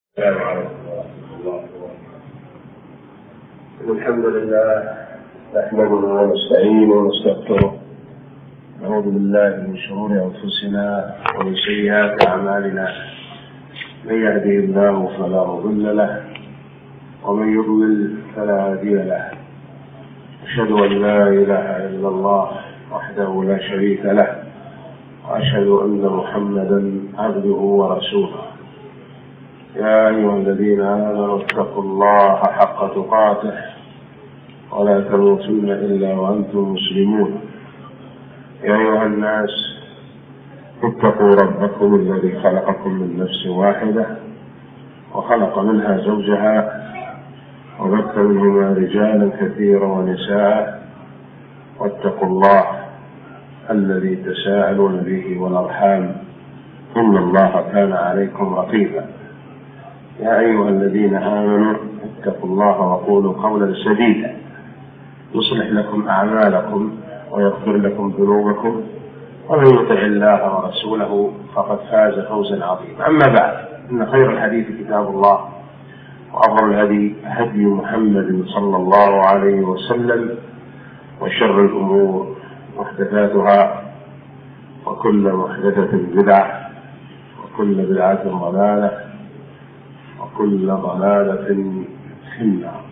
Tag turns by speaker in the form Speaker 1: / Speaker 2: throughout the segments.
Speaker 1: السلام عليكم ورحمة الله وبركاته. الحمد لله نحمده ونستعينه ونستغفره، نعوذ بالله من شرور أنفسنا ومن سيئات أعمالنا، من يهده الله فلا مضل له ومن يضلل فلا هادي له. أشهد أن لا إله إلا الله وحده لا شريك له، وأشهد أن محمدا عبده ورسوله. يا أيها الذين آمنوا اتقوا الله حق تقاته ولا تموتن إلا وأنتم مسلمون. يا أيها الناس اتقوا ربكم الذي خلقكم من نفس واحدة وخلق منها زوجها وبث منهما رجالا كثيرا ونساء، واتقوا الله الذي تساءلون به والأرحام إن الله كان عليكم رقيبا. يا أيها الذين آمنوا اتقوا الله وقولوا قولا سديدا يصلح لكم أعمالكم ويغفر لكم ذنوبكم، ومن يطع الله ورسوله فقد فاز فوزا عظيما. أما بعد، إن خير الحديث كتاب الله، وأفضل الهدي هدي محمد صلى الله عليه وسلم، وشر الأمور محدثاتها، وكل محدثة بدعة، وكل بدعة ضلالة، وكل ضلالة في النار.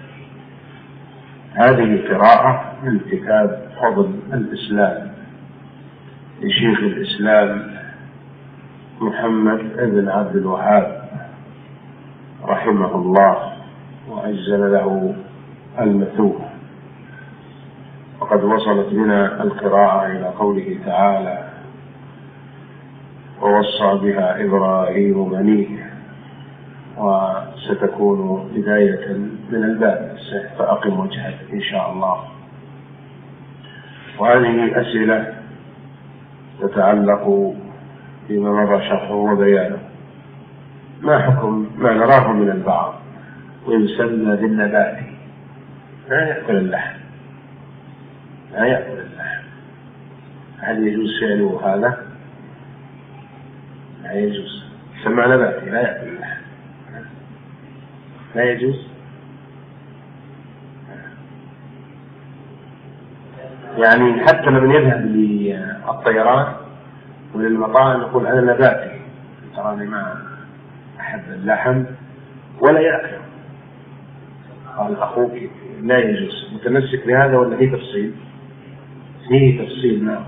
Speaker 1: هذه قراءة من كتاب فضل الإسلام لشيخ الإسلام محمد بن عبد الوهاب رحمه الله وعجل له المثوبة. وقد وصلت بنا القراءة إلى قوله تعالى: ووصى بها إبراهيم بنيه، وستكون بداية من الباب، فأقم وجهك إن شاء الله. وهذه أسئلة تتعلق بما مر شرحه وبيانه. ما حكم ما نراه من البعض ويسمى بالنبات؟ لا يأكل اللحم، لا يأكل اللحم. هل يجوز فعله هذا؟ لا يجوز. يسمى نباتي، لا يأكل اللحم، لا يجوز. يعني حتى لمن يذهب للطيران وللمطاعم يقول أنا نباتي، تراني ما أحب اللحم ولا يأكله. قال أخوك لا يجوز. متمسك بهذا ولا فيه تفصيل؟ فيه تفصيل. نعم،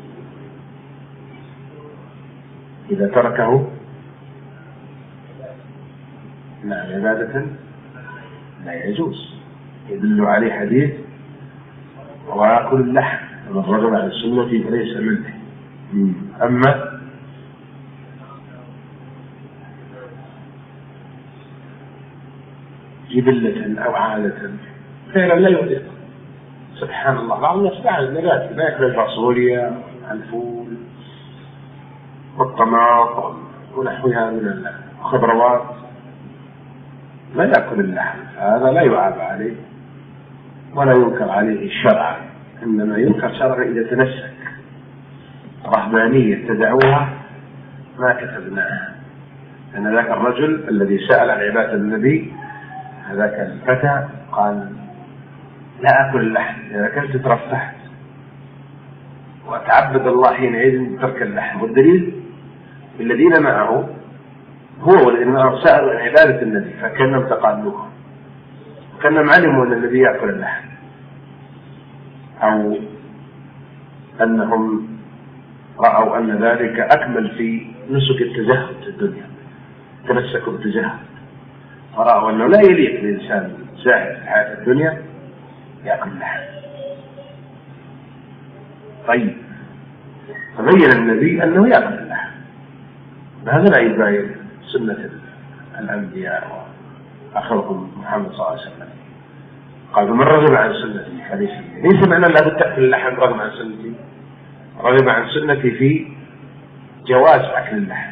Speaker 1: إذا تركه نعم عبادة لا يجوز. يدل عليه حديث: ويأكل اللحم من رغب عن سنتي فليس منه. أما جبلة أو عادة فعلا لا يؤذي. سبحان الله، بعض الناس فعلا نباتي لا يأكل الفاصوليا الفول والطماطم ونحوها من الخضروات، لا يأكل اللحم. هذا لا يعاب عليه ولا ينكر عليه الشرع، إنما ينكر شرعا إذا تنسك. رهبانية تدعوها ما كتبناها. أن ذاك الرجل الذي سأل عن عبادة النبي، هذاك الفتى، قال: لا أكل اللحم، إذا كنت ترفحت وتعبد الله حينئذ ترك اللحم. والدليل الذين معه، هو والذين معه سألوا عن عبادة النبي فكانهم تقالوها، وكانهم علموا أن النبي يأكل اللحم، أو أنهم رأوا أن ذلك أكمل في نسك التزهد في الدنيا، تمسكوا بالتزهد، فرأوا أنه لا يليق للإنسان زاهد في حياة الدنيا يأكل اللحم. طيب، فبين النبي أنه يأكل اللحم، هذا لا يبين سنة الأنبياء وآخرهم محمد صلى الله عليه وسلم. قال: من رغب عن سنتي فليس مني. ليس معنى لا تأكل اللحم رغم عن سنتي، رغب عن سنتي في جواز أكل اللحم.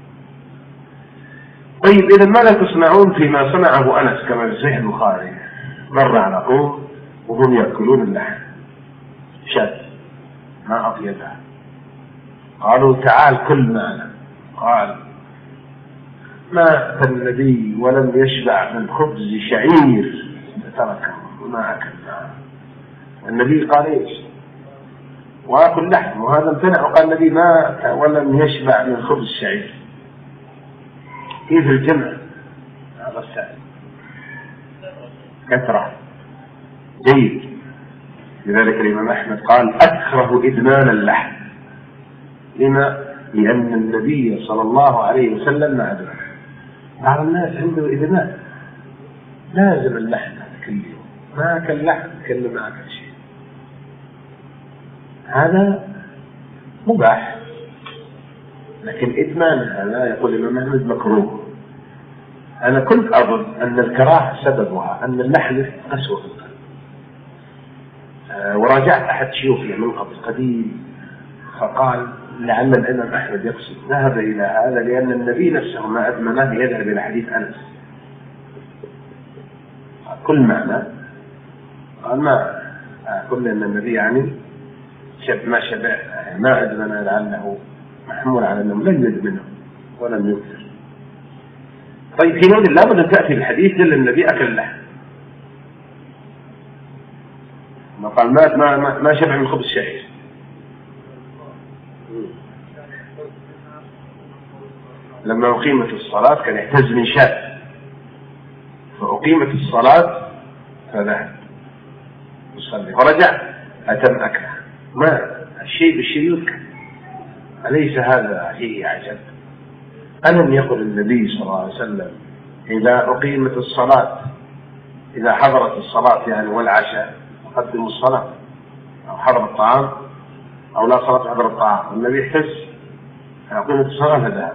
Speaker 1: طيب، إذا ماذا تصنعون فيما صنعه أنس كما في صحيح البخاري؟ مر على قوم وهم يأكلون اللحم، شاة ما أطيبها، قالوا: تعال كل معنا. قال: مات النبي ولم يشبع من خبز شعير تركه ما أكل. النبي قال إيش؟ وأكل لحم، وهذا امتنع وقال النبي مات ولم يشبع من خبز الشعير. كيف الجمع؟ هذا السائل كثرة جيد. لذلك الإمام أحمد قال أكره إدمان اللحم. لما؟ لأن النبي صلى الله عليه وسلم ما أدرك. بعض الناس عنده إدمان لازم اللحم كل يوم، ما أكل لحم كل ما أكل شيء، هذا مباح. لكن إدمان هذا يقول الإمام أحمد مكروه. أنا كنت أظن أن الكراهة سببها أن اللحم أسوأ. وراجعت أحد شيوخي من قبل قديم فقال لعل الإمام أحمد يقصد ذهب إلى هذا لأن النبي نفسه ما أدمنه يذهب إلى حديث أنس. كل معنى قال ما كل أن النبي يعني ما شبع ما أدمن، لعله محمول على أنه لم يدمنه ولم يكثر. طيب في نوع لابد أن تأتي بالحديث دل النبي أكل اللحم. ما قال ما شبع من خبز الشعير. لما أقيمت الصلاة كان يحتز من شاة، فأقيمت الصلاة فذهب يصلي فرجع أتم أكله. ما الشيء بالشيء يذكر، أليس هذا فيه عجب؟ ألم يقل النبي صلى الله عليه وسلم إذا أقيمت الصلاة، إذا حضرت الصلاة يعني والعشاء قدموا الصلاة، أو حضر الطعام أو لا صلاة حضر الطعام، النبي يحتز أقيمت الصلاة فذهب.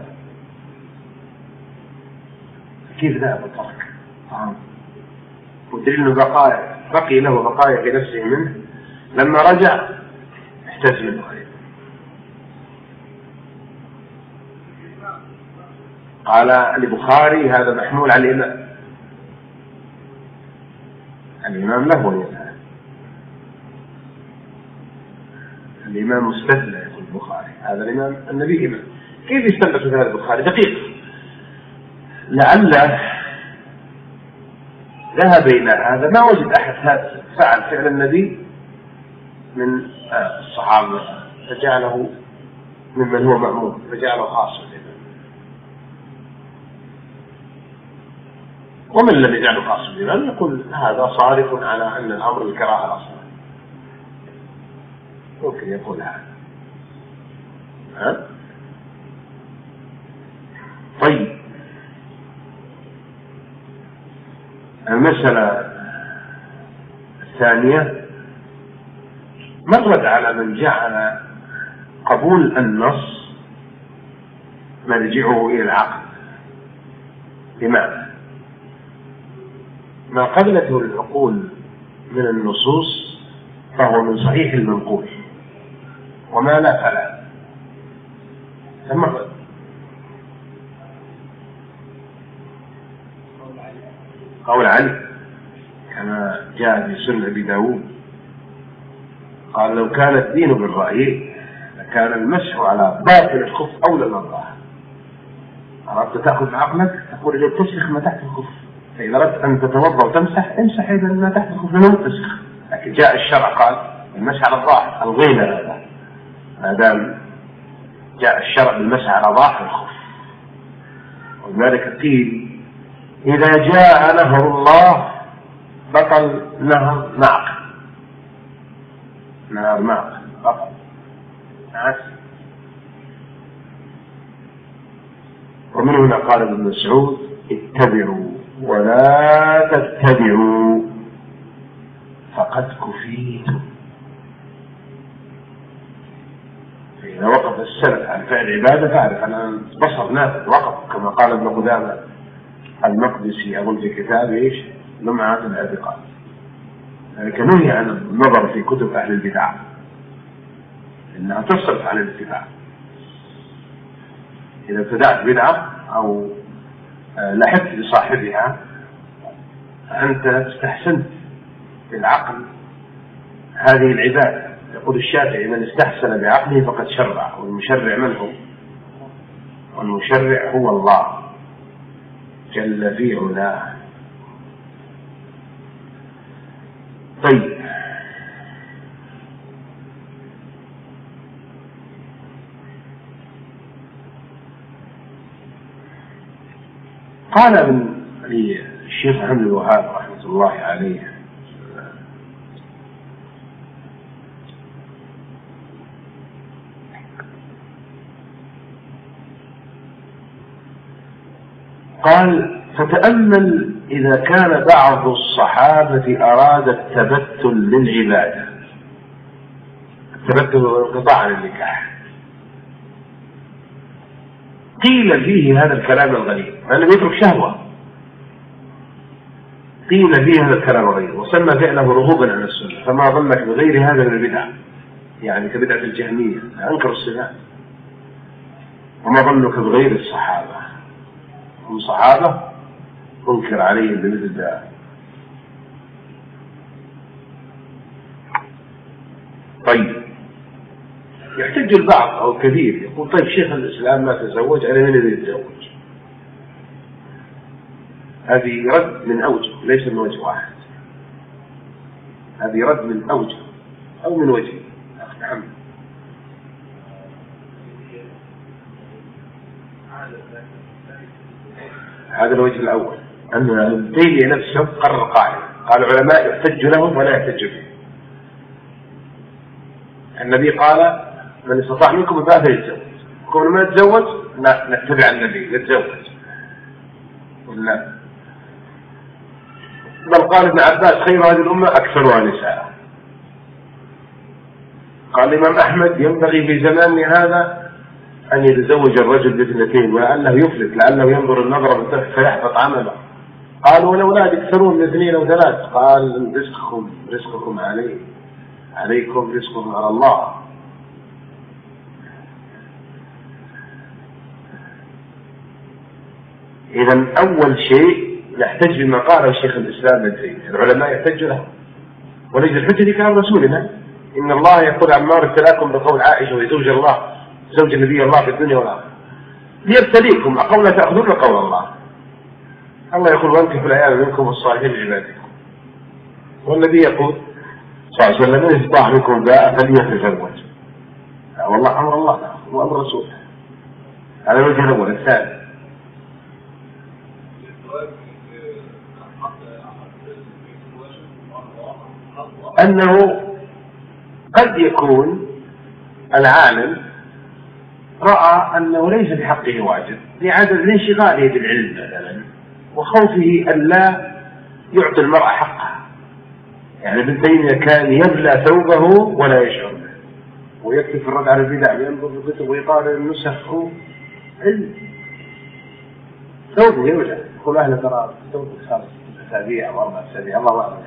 Speaker 1: كيف ذهب وترك طعام؟ ودليل انه بقي له بقايا في نفسه منه، لما رجع احتاج منه. قال البخاري هذا محمول على الإمام، الإمام له ويفعل، الإمام مستثنى يقول البخاري هذا الإمام النبي إمام. كيف يستنبط هذا البخاري؟ دقيق، لعله ذهب إلى هذا ما وجد أحد فعل فعل النبي من الصحابة فجعله ممن هو مأمون فجعله خاصا، ومن لم يجعله خاصا بالإمام يقول هذا صارف على أن الأمر الكراهة أصلا، ممكن يقول هذا. طيب المسألة الثانية مرد على من جعل قبول النص مرجعه إلى العقل. بمعنى ما قبلته العقول من النصوص فهو من صحيح المنقول، وما لا فلا. ثم قول علي كما جاء في سنن أبي داود قال لو كان الدين بالرأي لكان المسح على باطن الخف أولى من الظاهر. أردت تأخذ عقلك تقول إذا تسخ ما تحت الخف، فإذا أردت أن تتوضأ وتمسح امسح إذا ما تحت الخف لم تسخ. لكن جاء الشرع قال المسح على الظاهر الغيلة، هذا ما دام جاء الشرع بالمسح على ظاهر الخف. ولذلك قيل إذا جاء نهر الله بطل نهر معقل، نهر معقل بطل عسل. ومن هنا قال ابن مسعود اتبعوا ولا تتبعوا فقد كفيتم. فإذا وقف السلف عن فعل عبادة فاعرف أن بصر نافذ وقف، كما قال ابن قدامة المقدسي أقول في كتاب إيش لمعة الاعتقاد. ذلك نهي عن النظر في كتب أهل البدع إنها تصرف عن الاتباع. إذا ابتدعت بدعة أو لحقت لصاحبها فأنت استحسنت بالعقل هذه العبادة. يقول الشافعي من استحسن بعقله فقد شرع، والمشرع من هو؟ والمشرع هو الله. جل في علاه. طيب، قال من الشيخ محمد الوهاب رحمة الله عليه: قال: فتأمل إذا كان بعض الصحابة أراد التبتل للعبادة، التبتل والانقطاع عن النكاح، قيل فيه هذا الكلام الغريب، لأنه يترك شهوة، قيل فيه هذا الكلام الغريب وسمى فعله رغوبا عن السنة، فما ظنك بغير هذا من البدع، يعني كبدعة الجهمية أنكر الصفات، وما ظنك بغير الصحابة، هم صحابة أنكر عليهم بمثل ذلك. طيب، يحتج البعض أو الكثير يقول: طيب شيخ الإسلام ما تزوج، أنا من الذي يتزوج؟ هذه رد من أوجه، ليس من وجه واحد، هذه رد من أوجه أو من وجه. نعم، هذا الوجه الأول، أن ابن تيمية نفسه قرر قاعدة، قال: العلماء يحتج لهم ولا يحتج بهم. النبي قال: من استطاع منكم الباءة يتزوج، كون ما يتزوج لا نتبع النبي يتزوج ولا. بل قال ابن عباس: خير هذه الأمة أكثرها نساء. قال الإمام أحمد: ينبغي في زماننا هذا أن يتزوج الرجل باثنتين ولعله يفلت، لعله ينظر النظرة من تحت فيحبط عمله. قالوا: والأولاد يكثرون من 2 أو 3. قال: رزقكم عليكم، رزقكم على الله. إذا أول شيء نحتج بما قاله الشيخ الإسلام ابن تيمية، العلماء يحتج له، وليس الحجة كلام رسولنا: إن الله يقول: عما ابتلاكم بقول عائشة وزوج الله، زوج النبي الله في الدنيا والآخرة، ليبتليكم أقول تأخذون قول الله. الله يقول: وانكحوا الأيام منكم والصالحين من عبادكم. والنبي يقول صلى الله عليه وسلم: من استطاع منكم باء فليتزوج. والله أمر الله وأمر رسوله. هذا الوجه الأول. الثاني: أنه قد يكون العالم رأى أنه ليس بحقه واجب لعدم انشغاله بالعلم مثلا، وخوفه أن لا يعطي المرأة حقها. يعني ابن تيمية كان يبلى ثوبه ولا يشعر به، ويكتب في الرد على البدع، ينظر في الكتب ويقارن النسخ علم، ثوبه يبلى، يقول: أهل ترى ثوبك 5 أسابيع أو 4 أسابيع، الله أعلم.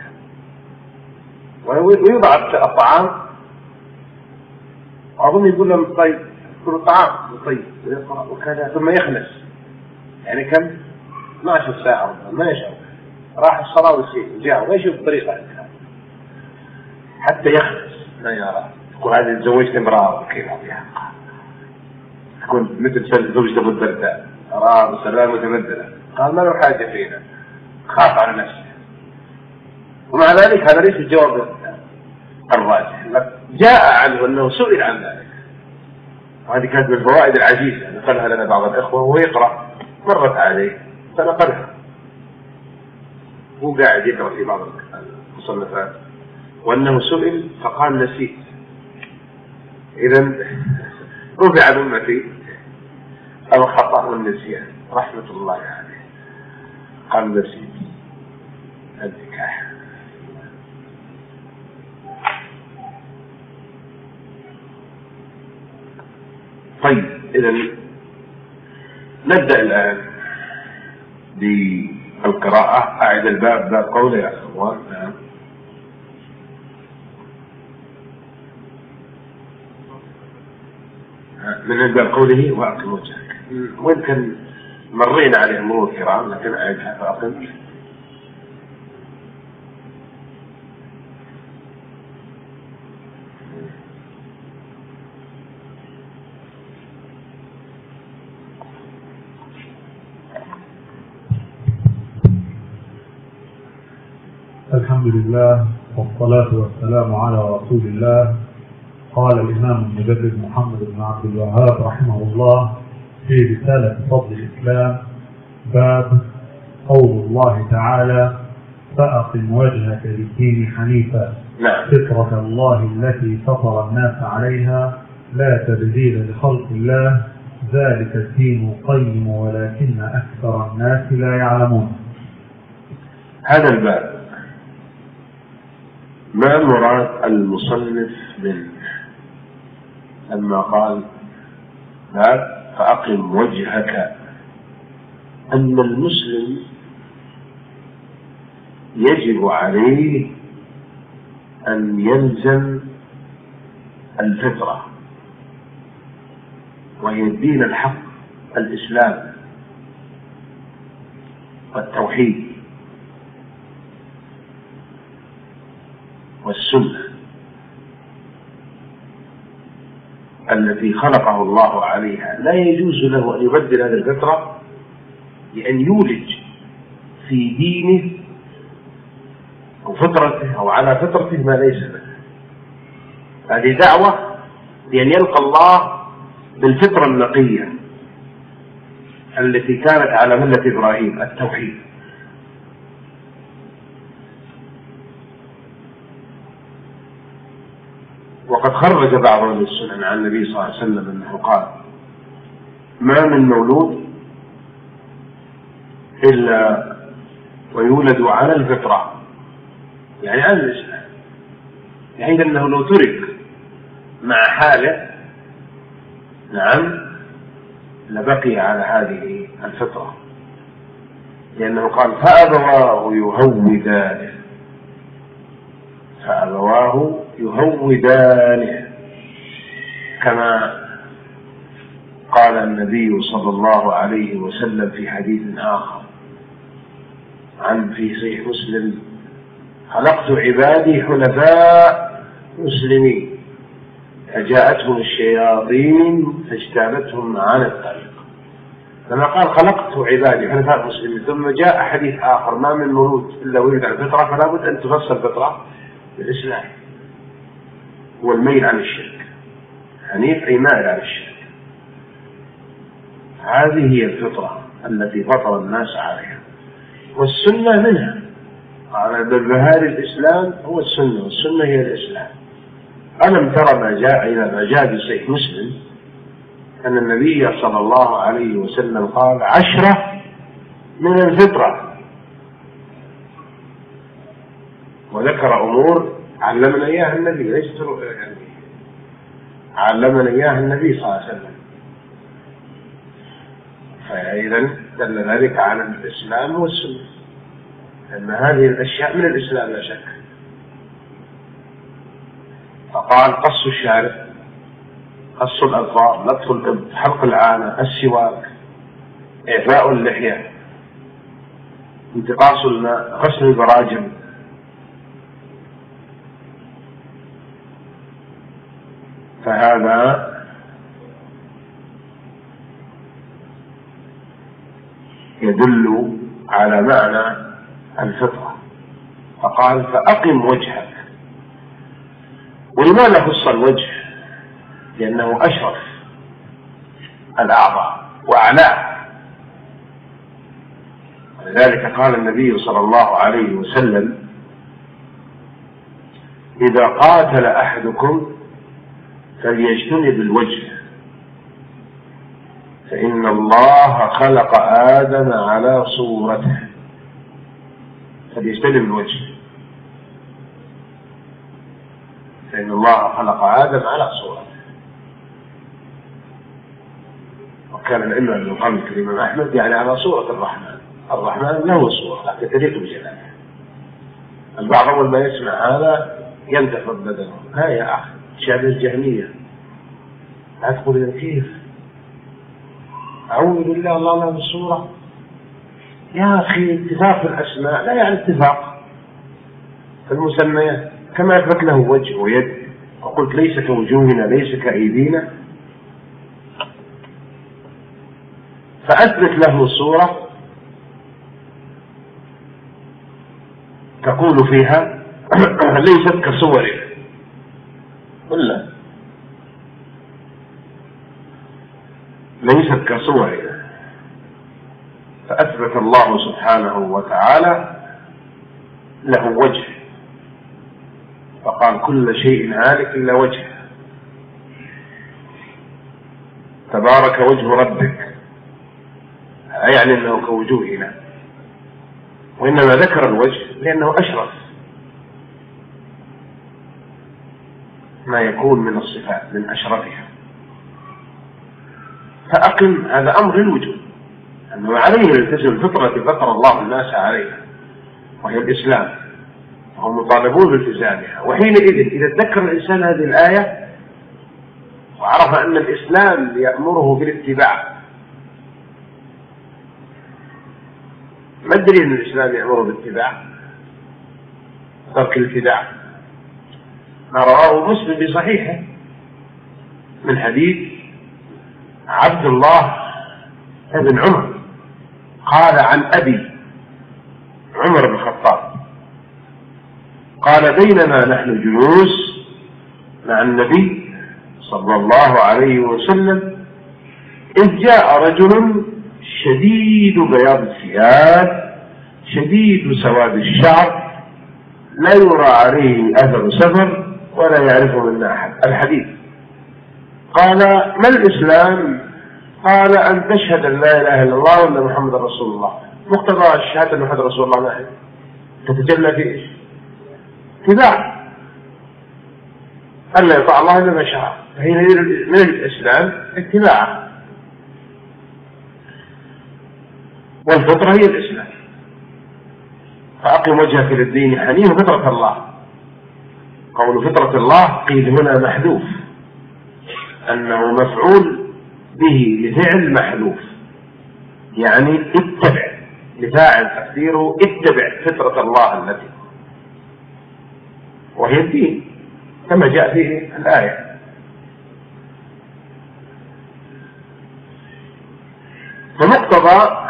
Speaker 1: ويوضع الطعام، أظن يقول لهم: طيب كل الطعام طيب، وكذا، ثم يخلص، يعني كم 12 ساعة ما يشعر، راح الصلاة والسيء جاء وما يشوف طريقة حتى يخلص ما يرى. يقول: هذه تزوجت امرأة وكيف فيها، تكون مثل زوجة أبو الدرداء، أراه بسلام متبدلة. قال: ما له حاجة فينا، خاف على نفسه. ومع ذلك هذا ليس الجواب الراجح، جاء عنه أنه سئل عن ذلك، وهذه كانت من الفوائد العجيبة نقلها لنا بعض الإخوة وهو يقرأ، مرت عليه فنقلها، هو قاعد يقرأ في بعض المصنفات، وأنه سئل فقال: نسيت. إذن رفع عن أمتي الخطأ والنسيان رحمة الله عليه، قال: نسيت النكاح. طيب، إذن نبدأ الآن بالقراءة. أعد الباب، باب قوله يا أخوان. من باب قوله: وأقم وجهك. وإن كان مرينا عليه مرور كرام، لكن أعدها فأقم.
Speaker 2: الحمد لله والصلاة والسلام على رسول الله. قال الإمام المجدد محمد بن عبد الوهاب رحمه الله في رسالة فضل الإسلام: باب قول الله تعالى: فأقم وجهك للدين حنيفا فطرة الله التي فطر الناس عليها لا تبديل لخلق الله ذلك الدين القيم ولكن أكثر الناس لا يعلمون.
Speaker 1: هذا الباب ما مراد المصنف منه لما قال فأقم وجهك؟ أن المسلم يجب عليه أن يلزم الفطرة، وهي الدين الحق الإسلام والتوحيد والسنة التي خلقه الله عليها. لا يجوز له أن يبدل هذه الفطرة بأن يولج في دينه أو فطرته أو على فطرته ما ليس له. هذه دعوة بأن يلقى الله بالفطرة النقية التي كانت على ملة إبراهيم، التوحيد. وقد خرج بعض من السنن عن النبي صلى الله عليه وسلم أنه قال: ما من مولود إلا ويولد على الفطرة، يعني على الإسلام، يعني أنه لو ترك مع حاله لبقي على هذه الفطرة، لأنه قال: فأبواه يهودانه، كما قال النبي صلى الله عليه وسلم في حديث آخر في صحيح مسلم: خلقت عبادي حنفاء مسلمين فجاءتهم الشياطين فاجتالتهم عن الطريق. لما قال خلقت عبادي حنفاء مسلمين، ثم جاء حديث آخر: ما من مولود إلا ولد على الفطرة، فلا بد أن تفسر الفطرة بالإسلام والميل عن الشرك. حنيف أي مائل عن الشرك. هذه هي الفطرة التي فطر الناس عليها، والسنة منها. على بالبهار الإسلام هو السنة، والسنة هي الإسلام. ألم ترى ما جاء في صحيح مسلم أن النبي صلى الله عليه وسلم قال: 10 من الفطرة، وذكر أمور علمنا إياها النبي، ليست يعني علمنا إياها النبي صلى الله عليه وسلم. فإذا دل ذلك على الإسلام والسنة، أن هذه الأشياء من الإسلام لا شك. فقال: قص الشارب، قص الأظفار، لطف الإبط، حلق العانة، السواك، إعفاء اللحية، انتقاص الماء، غسل البراجم. فهذا يدل على معنى الفطرة. فقال: فأقم وجهك. ولماذا خص الوجه؟ لأنه أشرف الأعضاء وأعلاه. ولذلك قال النبي صلى الله عليه وسلم: إذا قاتل أحدكم فليجتنب الوجه، فإن الله خلق آدم على صورته. فليجتنب الوجه، فإن الله خلق آدم على صورته. وكان العلم أن يقال الإمام أحمد يعني على صورة الرحمن. الرحمن له صورة لكن تليق بجلاله. البعض أول ما يسمع هذا ينتفض بدنه. ها يا أخي، شأن الجهمية لا تقول كيف أعوذ بالله الله له بالصورة. يا أخي، اتفاق في الأسماء لا يعني اتفاق في المسميات. كما يثبت له وجه ويد، وقلت ليس كوجوهنا ليس كأيدينا، فأثبت له صورة تقول فيها ليست كصورنا، ولا ليست كصورنا. فأثبت الله سبحانه وتعالى له وجه، فقال كل شيء هالك إلا وجهه، تبارك وجه ربك، لا يعني أنه كوجوهنا، وإنما ذكر الوجه لأنه أشرف ما يكون من الصفات، من أشرفها. فأقم هذا أمر الوجود، أنه عليه يلتزم الفطرة التي فطر الله الناس عليها وهي الإسلام، وهم مطالبون بالتزامها. وحينئذ إذا تذكر الإنسان هذه الآية وعرف أن الإسلام يأمره بالاتباع، ما الدليل أن الإسلام يأمره بالاتباع؟ ترك الابتداع، ما رواه مسلم بصحيحه من حديث عبد الله بن عمر قال عن أبي عمر بن الخطاب قال بينما نحن جلوس مع النبي صلى الله عليه وسلم إذ جاء رجل شديد بياض الثياب شديد سواد الشعر لا يرى عليه أثر سفر ولا يعرفه منا أحد. الحديث قال ما الإسلام؟ قال أن تشهد أن لا إله إلا الله وأن محمد رسول الله. مقتضى الشهادة أن محمد رسول الله ما هي تتجلى في إيش؟ اتباع، ألا يطاع الله إلا ما شاء، فهي من الإسلام اتباعه، والفطرة هي الإسلام. فأقم وجهك للدين حنيفا فطرة الله. قول فطرة الله قيل هنا محذوف، أنه مفعول به لفعل محذوف، يعني اتبع، لفاعل تقديره اتبع فطرة الله التي وهي الدين كما جاء في الآية. فمقتضى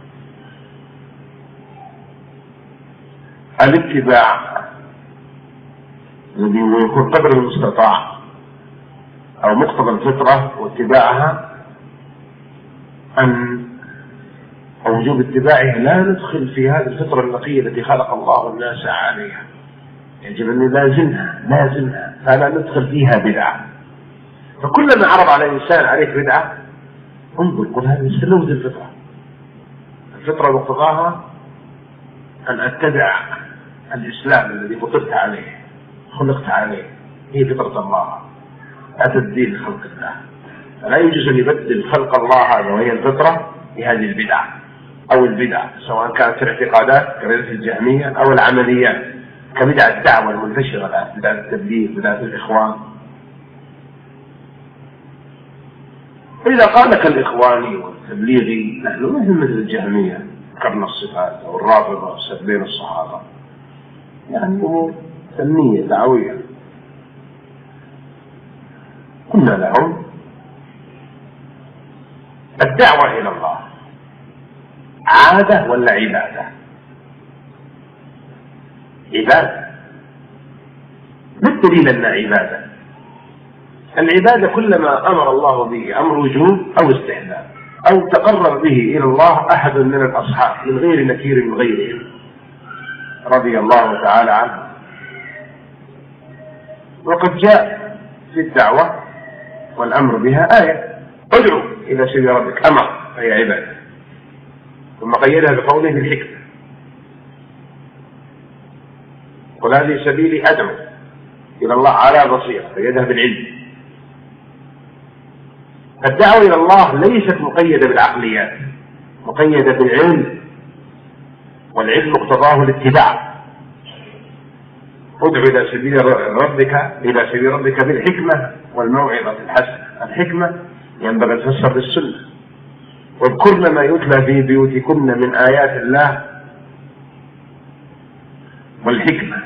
Speaker 1: الاتباع الذي يكون قدر المستطاع أو مقتضى الفطرة واتباعها أن وجوب اتباعها لا ندخل في هذه الفطرة النقية التي خلق الله الناس عليها، يجب أن نلازمها فلا ندخل فيها بدعة. فكلما عرض على الإنسان عليك بدعة انظر قل هذا يستلوذ الفطرة. الفطرة مقتضاها أن أتبع الإسلام الذي فطرت عليه خلقت عليه، هي فطرة الله لا تبديل خلق الله، فلا يجوز أن يبدل خلق الله هذا وهي الفطرة بهذه البدع أو البدع، سواء كانت الاعتقادات كبدعة الجهمية أو العمليات كبدعة الدعوة المنتشرة الآن، بدعة التبليغ، بدعة الإخوان. فإذا قال لك الإخواني والتبليغي نحن مثل الجهمية كرنا الصفات أو الرافضة سبين الصحابة، يعني أمور فنية دعوية، قلنا لهم الدعوة إلى الله عادة ولا عبادة؟ عبادة. ما الدليل أنها عبادة؟ العبادة كلما أمر الله به أمر وجوب أو استحباب أو تقرب به إلى الله أحد من الأصحاب من غير نكير من غيرهم رضي الله تعالى عنه. وقد جاء في الدعوة والأمر بها آية ادعو إلى سبيل ربك، أمر فهي عبادة، ثم قيدها بقوله بالحكمة قل هذه سبيلي أدعو إلى الله على بصيرة، قيدها بالعلم. الدعوة إلى الله ليست مقيدة بالعقليات، مقيدة بالعلم، والعلم مقتضاه الاتباع. ادعو إلى سبيل ربك بالحكمة والموعظة الحسنة. الحكمة ينبغي تفسر بالسنة. واذكرن ما يتلى في بيوتكن من آيات الله والحكمة.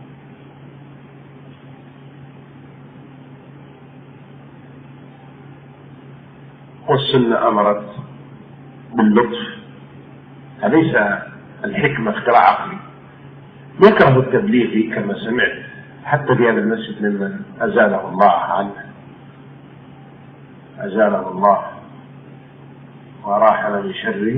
Speaker 1: والسنة أمرت باللطف، أليس الحكمة اختراع عقلي؟ يكره التبليغ كما سمعت حتى في هذا المسجد ممن أزاله الله عنه، أزاله الله وراحنا من شره.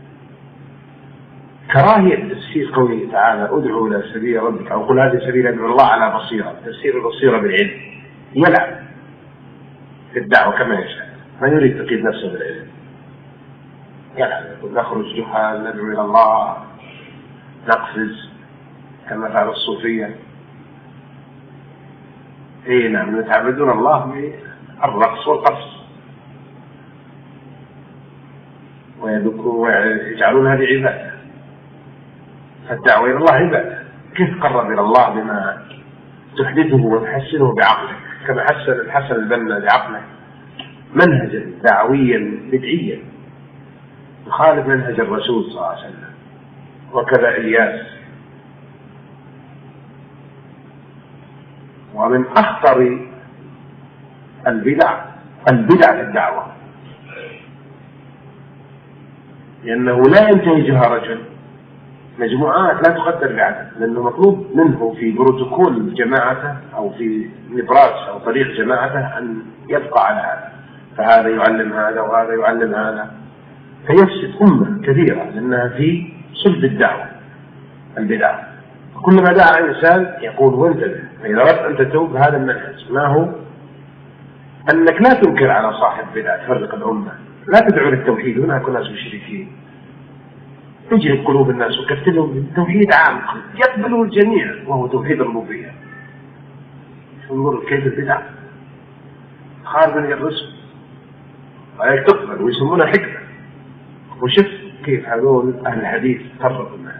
Speaker 1: كراهية تفسير قوله تعالى ادعوا إلى سبيل ربك أو قل هذه سبيل ادعو الله على بصيرة، تفسير البصيرة بالعلم، يلعب في الدعوة كما يشاء، ما يريد تقييد نفسه بالعلم، يلعب يقول نخرج جحا ندعو إلى الله، نقفز كما فعل الصوفية. اي نعم، يتعبدون الله بالرقص والقفز ويجعلون هذه عبادة، فالدعوة إلى الله عبادة. كيف قرب إلى الله بما تحدثه وتحسنه بعقلك، كما حسن الحسن البنا بعقله منهجا دعويا بدعيا يخالف منهج الرسول صلى الله عليه وسلم، وكذا إلياس. ومن أخطر البدع في الدعوة، لأنه لا ينتهجها رجل، مجموعات لا تقدر بعدد، لأنه مطلوب منه في بروتوكول جماعته أو في نبراس أو طريق جماعته أن يبقى على هذا، فهذا يعلم هذا وهذا يعلم هذا، فيفسد أمة كثيرة لأنها في صلب الدعوة البدع. كلما دعا إنسان يقول وانتبه، فإذا أردت أن تتوب هذا المنهج ما هو أنك لا تنكر على صاحب بدعة تفرق الأمة، لا تدعو للتوحيد، هناك ناس مشركين، تجرب قلوب الناس وكتلهم التوحيد عام يقبلوا الجميع وهو توحيد الربوبية. انظر كيف البدع خارج من الرسل ولا تقبل ويسمونها حكمة. وشف كيف هذول أهل الحديث فرقوا الناس،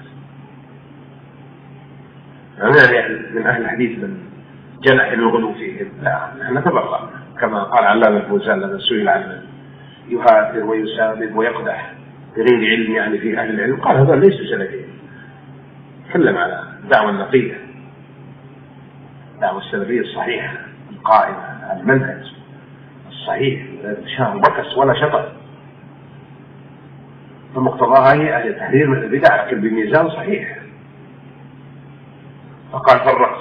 Speaker 1: يعني من أهل الحديث من جنح الغلو فيهم، لا نحن تبرأ كما قال علامة الفوزان لما سئل عن من يهاثر ويسابب ويقدح بغير علم يعني في أهل العلم، قال هذا ليس سلفيا، تكلم على الدعوة النقية، الدعوة السلفية الصحيحة القائمة على المنهج الصحيح، لا شاء بكس ولا شطر، فمقتضاها هي تحرير من البدع لكن بميزان صحيح. فقال فرقت،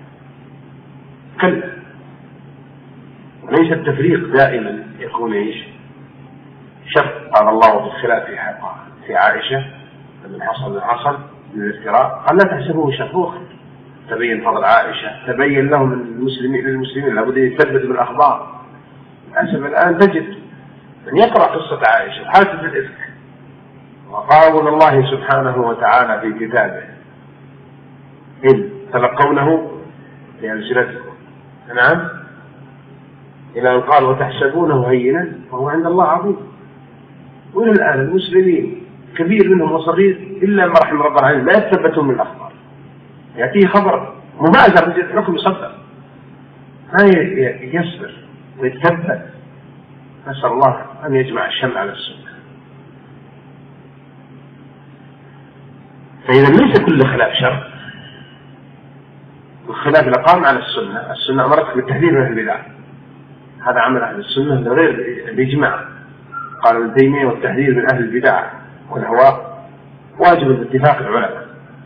Speaker 1: كلا، وليس التفريق دائما يكون ايش شر. قال الله في الخلاف في عائشة لما حصل من الافتراء قال لا تحسبوه شر، تبين فضل عائشة، تبين لهم للمسلمين لابد ان يثبتوا بالاخبار. للاسف الان تجد من يقرأ قصة عائشة حادثة الإفك وقاول الله سبحانه وتعالى في كتابه إذ تلقونه بألسنتكم، نعم، إلى أن قال وتحسبونه هينا وهو عند الله عظيم. وإلى الآن المسلمين كبير منهم وصغير إلا ما رحم رب العالمين لا يتثبتون من الأخبار، يأتيه خبر مباشر من الحكم يصدق، ما يصبر ويتثبت. نسأل الله أن يجمع الشمل على السنة. فإذا ليس كل خلاف شر، الخلاف القائم على السنة، السنة أمرت بالتحذير من البدع، هذا عمل أهل السنة لغير الإجماع. قال ابن تيمية والتحذير من أهل البدع والهواء واجب باتفاق العلماء،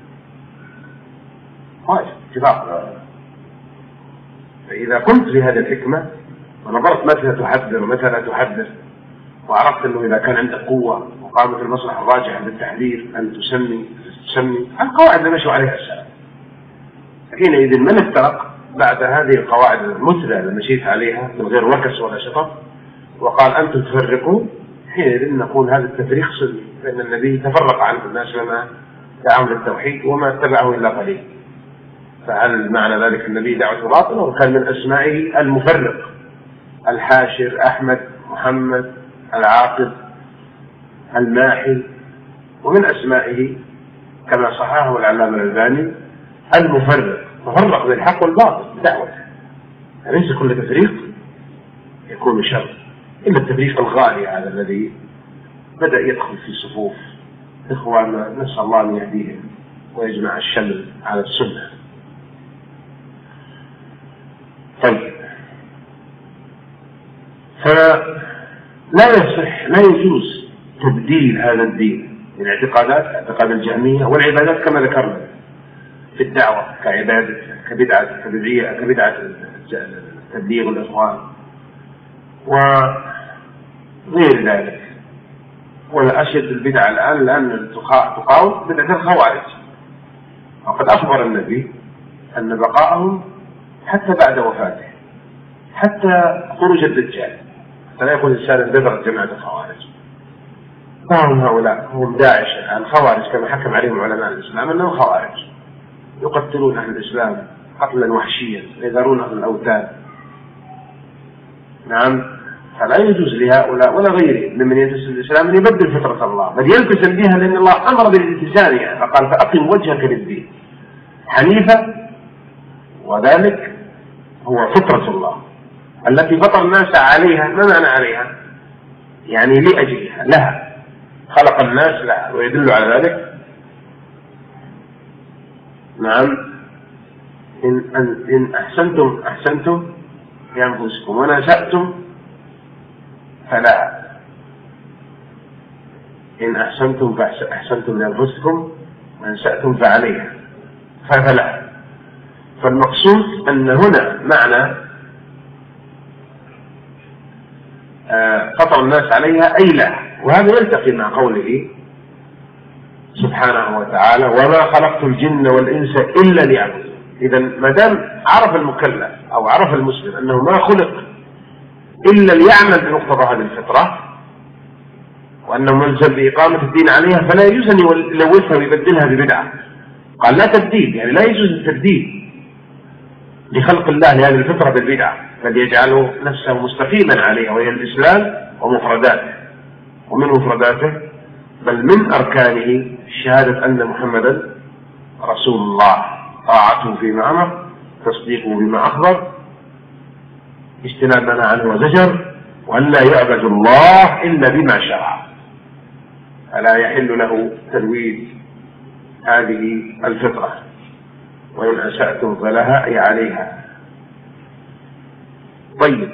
Speaker 1: واجب اتفاق العلماء. فإذا كنت بهذه الحكمة ونظرت متى تحذر ومتى لا تحذر، وعرفت أنه إذا كان عندك قوة وقامت المصلحة الراجحة بالتحذير أن تسمي القواعد اللي مشوا عليها السلام، حينئذ من افترق بعد هذه القواعد المثلى اللي مشيت عليها من غير وكس ولا شطط وقال أنتم تفرقون، حينئذ نقول هذا التفريق سلمي، لأن النبي تفرق عنه الناس لما دعوا للتوحيد وما اتبعه إلا قليل. فهل معنى ذلك النبي دعوته باطلة؟ وكان من أسمائه المفرق، الحاشر، أحمد، محمد، العاقب، الماحي، ومن أسمائه كما صححه العلامة الألباني المفرق، تفرق بين الحق والباطل دعوته. ليس كل تفريق يكون شر، إلا التفريق الغالي هذا الذي بدأ يدخل في صفوف إخواننا، نسأل الله أن يهديهم ويجمع الشمل على السنة. طيب، فلا يصح، لا يجوز تبديل هذا الدين من اعتقاد الجهمية والعبادات كما ذكرنا، في الدعوة كعبادة كبدعة تبليغ الإخوان وغير ذلك. والأشد البدعة الآن لأن تقاوم بدعة الخوارج، وقد أخبر النبي أن بقاءهم حتى بعد وفاته، حتى خروج الدجال، فلا يكون الإنسان انبذر جماعة الخوارج. فهم هؤلاء هم داعش الآن خوارج كما حكم عليهم علماء الإسلام أنهم خوارج، يقتلون أهل الإسلام قتلا وحشيا، يذرونهم الأوثان. نعم، فلا يجوز لهؤلاء ولا غيرهم ممن ينتسب الإسلام أن يبدل فطرة الله، بل يلتزم بها، لأن الله أمر بالالتزام يعني، فقال فأقم وجهك للدين حنيفا، وذلك هو فطرة الله التي فطر الناس عليها. ما معنى عليها؟ يعني لأجلها، لها، خلق الناس لها، ويدل على ذلك نعم إن أحسنتم لأنفسكم وإن أسأتم فلا. إن أحسنتم فأحسنتم لأنفسكم وإن أسأتم فعليها فلا. فالمقصود أن هنا معنى فطر الناس عليها أي لا، وهذا يلتقي مع قوله سبحانه وتعالى وما خلقت الجن والإنس إلا ليعبدون. إذا ما دام عرف المكلف أو عرف المسلم أنه ما خلق إلا ليعمل بمقتضى هذه الفطرة، وأنه ملزم بإقامة الدين عليها، فلا يجوز أن يلوثها ويبدلها ببدعة. قال لا تبديل، يعني لا يجوز التبديل لخلق الله لهذه الفطرة بالبدعة، بل يجعله نفسه مستقيما عليها، وهي الإسلام ومفرداته، ومن مفرداته بل من أركانه شهادة أن محمدا رسول الله، طاعته فيما أمر، تصديقه بما أخبر، اجتناب ما نهى عنه وزجر، وأن لا يعبد الله إلا بما شرع. فلا يحل له تلويث هذه الفطرة، وإن أسأتم فلها أي عليها. طيب،